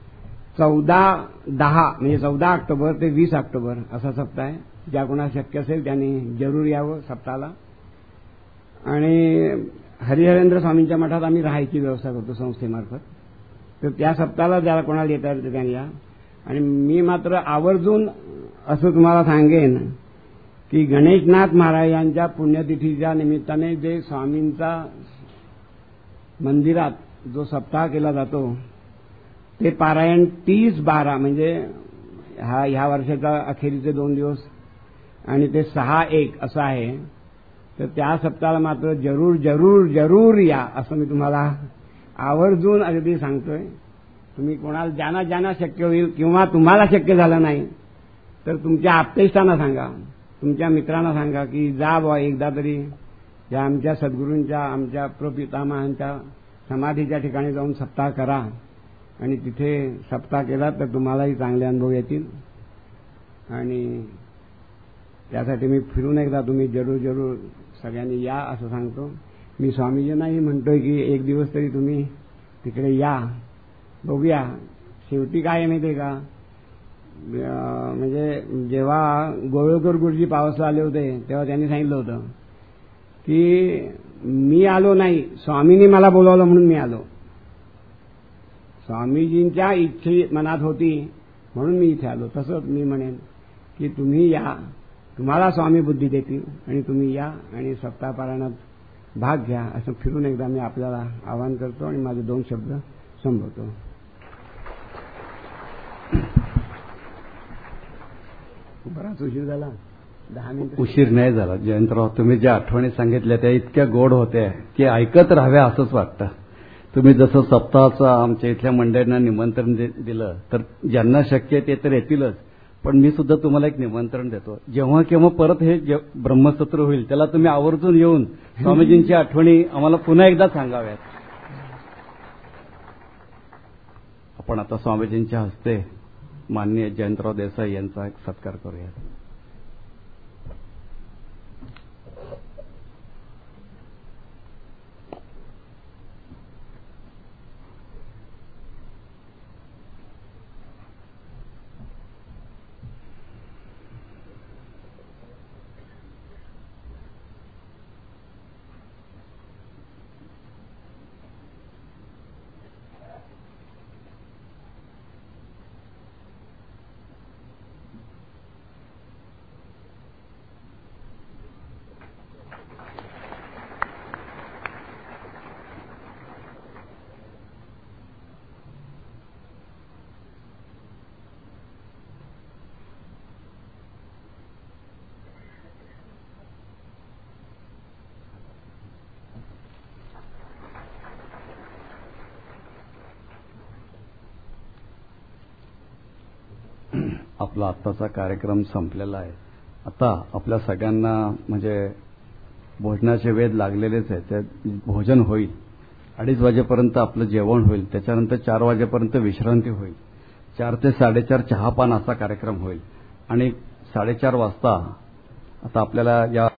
14-10 म्हणजे 14 ऑक्टोबर ते 20 ऑक्टोबर असा सप्ताह आहे. ज्या कोणाला शक्य असेल त्यांनी जरूर यावं सप्ताहाला. आणि हरिहरेंद्र स्वामींच्या मठात आम्ही राहायची व्यवस्था करतो संस्थेमार्फत. तर त्या सप्ताहाला ज्याला कोणाला येता येतं त्यांनी या. आणि मी मात्र आवर्जून असं तुम्हाला सांगेन की गणेशनाथ महाराज यांच्या पुण्यतिथीच्या निमित्ताने जे स्वामींचा मंदिरात जो सप्ताह केला जातो ते पारायण 30/12 म्हणजे ह्या वर्षाचा अखेरीचे 2 दिवस आणि ते 6/1 असं आहे. तर त्या सप्ताहाला मात्र जरूर जरूर जरूर या असं मी तुम्हाला आवर्जून अगदी सांगतोय. तुम्ही कोणाला ज्यांना ज्यांना शक्य होईल किंवा तुम्हाला शक्य झालं नाही तर तुमच्या आप्तेष्टांना सांगा, तुमच्या मित्रांना सांगा की जा बुवा एकदा तरी या आमच्या सद्गुरूंच्या आमच्या प्रपितामहांच्या समाधीच्या ठिकाणी जाऊन सप्ताह करा आणि तिथे सप्ताह केला तर तुम्हालाही चांगले अनुभव येतील. आणि त्यासाठी मी फिरून एकदा तुम्ही जरूर जरूर सगळ्यांनी या असं सांगतो. मी स्वामीजींनाही म्हणतोय की एक दिवस तरी तुम्ही तिकडे या, बघूया. शेवटी काय माहितीये का, म्हणजे जेव्हा गोवेकर गुरुजी पावसला आले होते तेव्हा त्यांनी सांगितलं होतं की मी आलो नाही, स्वामींनी मला बोलावलं म्हणून मी आलो. स्वामीजींच्या इच्छे मनात होती म्हणून मी इथे आलो. तसंच मी म्हणेन की तुम्ही या, तुम्हाला स्वामी बुद्धी देतील आणि तुम्ही या आणि सप्ताह पारायणात भाग घ्या असं फिरून एकदा मी आपल्याला आवाहन करतो आणि माझे 2 शब्द संपवतो. बराच उशीर झाला, 10 मिनिटं. उशीर नाही झाला जयंतराव. तुम्ही ज्या आठवणी सांगितल्या त्या इतक्या गोड होत्या की ऐकत राहाव्या असंच वाटतं. तुम्ही जसं सप्ताहाचं आमच्या इथल्या मंडळींना निमंत्रण दिलं तर ज्यांना शक्य आहे ते तर येतीलच, पण मी सुद्धा तुम्हाला एक निमंत्रण देतो. जेव्हा केव्हा परत हे ब्रह्मसत्र होईल त्याला तुम्ही आवर्जून येऊन स्वामीजींची आठवणी आम्हाला पुन्हा एकदा सांगाव्यात. आपण आता स्वामीजींच्या हस्ते माननीय जयंतराव देसाई यांचा एक सत्कार करूया. आपला आत्ताचा कार्यक्रम संपलेला आहे. आता आपल्या सगळ्यांना म्हणजे भोजनाचे वेध लागलेलेच आहे. ते भोजन होईल, 2:30 वाजेपर्यंत आपलं जेवण होईल, त्याच्यानंतर 4 वाजेपर्यंत विश्रांती होईल, 4 ते 4:30 चहापान असा कार्यक्रम होईल आणि 4:30 वाजता आता आपल्याला या